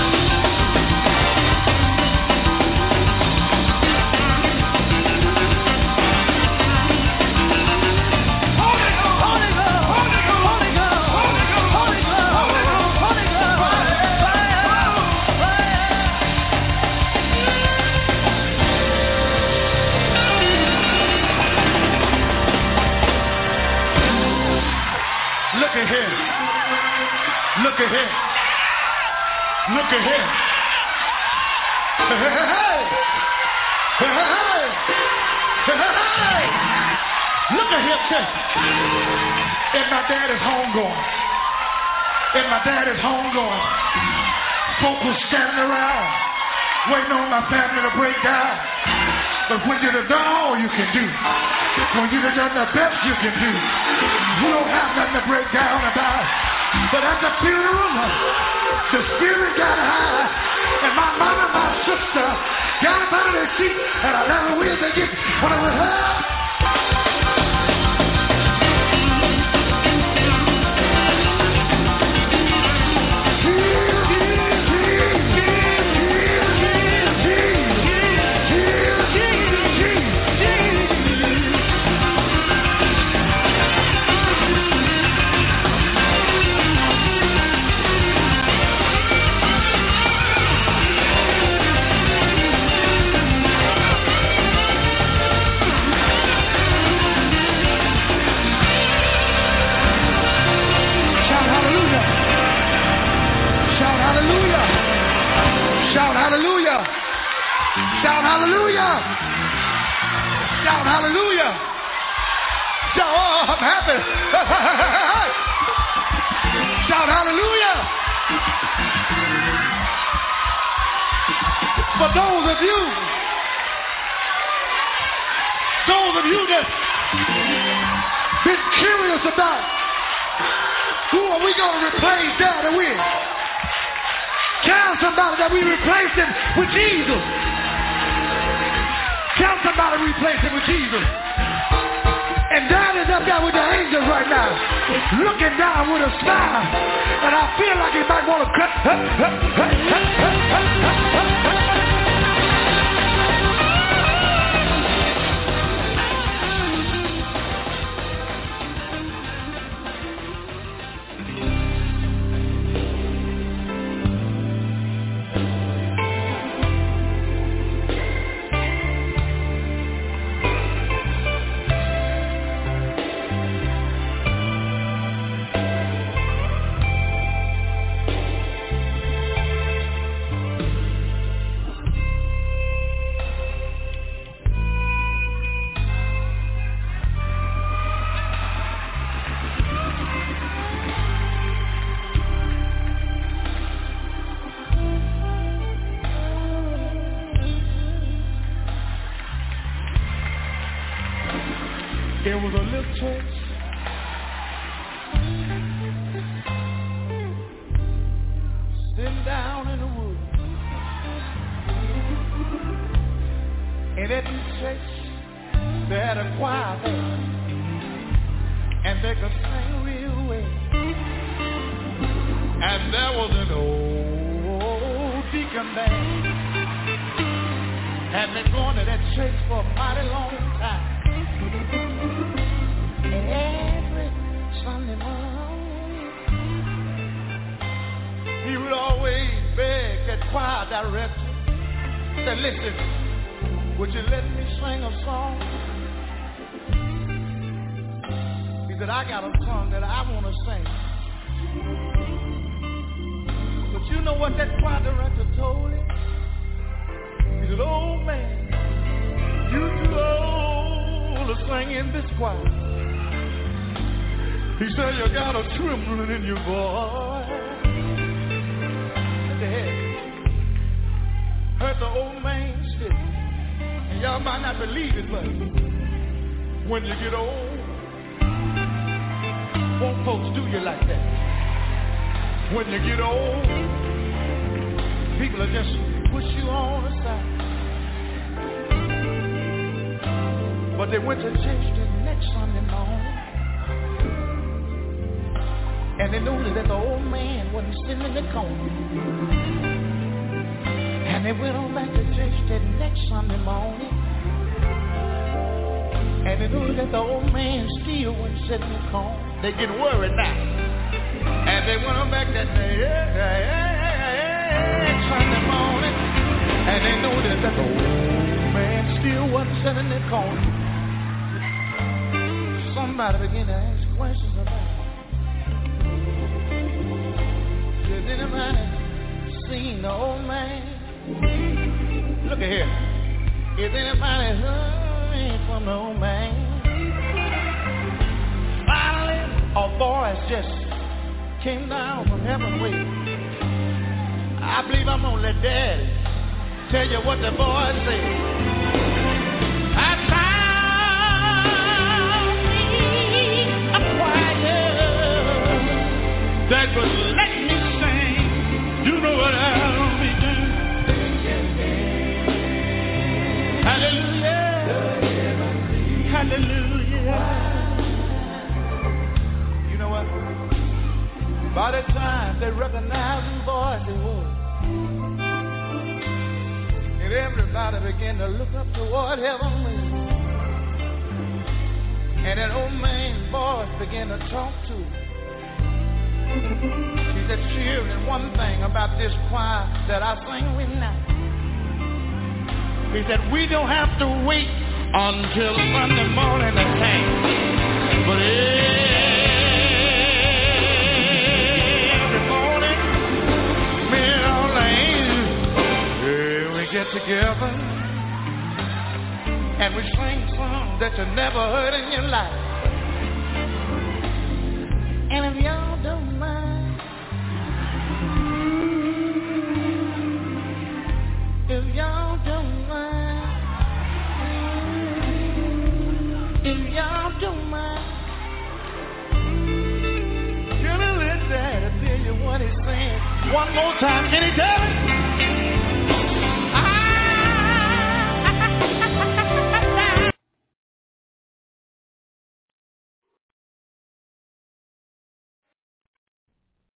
Look at him. Look at him. Hey, hey, hey. Hey, hey, hey. Hey, hey, hey. Look at him, say. And my dad is homegoing. And my dad is homegoing. Folk was standing around, waiting on my family to break down. But when you've done all you can do, when you've done the best you can do, you don't have nothing to break down about. But at the funeral, the spirit got high, and my mama, my sister, got up out of their seat, and I never will forget when I was her. Shout hallelujah! Shout hallelujah! Shout hallelujah! Shout, oh, I'm happy! Shout hallelujah! For those of you that been curious about who are we going to replace Daddy with? Tell somebody that we replaced him with Jesus. Tell somebody we replaced him with Jesus. And Daddy's up there with the angels right now, looking down with a smile. And I feel like he might want to cut. There was a little church sitting down in the woods, and at this church they had a choir there, and they could sing real well. And there was an old deacon band, had been going to that church for a mighty long time. And every Sunday morning, he would always beg that choir director, say, listen, would you let me sing a song? He said, I got a song that I want to sing. But you know what that choir director told him? He said, oh man, you too old to sing in this choir. He said, you got a trembling in your voice. Heard the old man say, and y'all might not believe it, but when you get old, won't folks do you like that? When you get old, people will just push you on aside. But they went to church the next Sunday morning, and they noticed that the old man wasn't sitting in the corner. And they went on back to church that next Sunday morning, and they noticed that the old man still wasn't sitting in the corner. They get worried now. And they went on back that next Sunday morning, and they noticed that the old man still wasn't sitting in the corner. Somebody began to ask questions about it. Has anybody seen the old man? Look at here. Is anybody heard from the old man? Finally, a voice just came down from heaven way. I believe I'm gonna let Daddy tell you what the voice said. that time they recognized whose voice it was. And everybody began to look up toward heaven. And that old man's voice began to talk to him. He said, children, one thing about this choir that I sing with now. He said, we don't have to wait until Sunday morning to sing. But every morning, me and all the angels, we get together and we sing songs that you never heard in your life. And if y'all don't mind, if y'all don't mind, if y'all don't mind, can I let Daddy tell you what he's saying one more time? Can he tell it?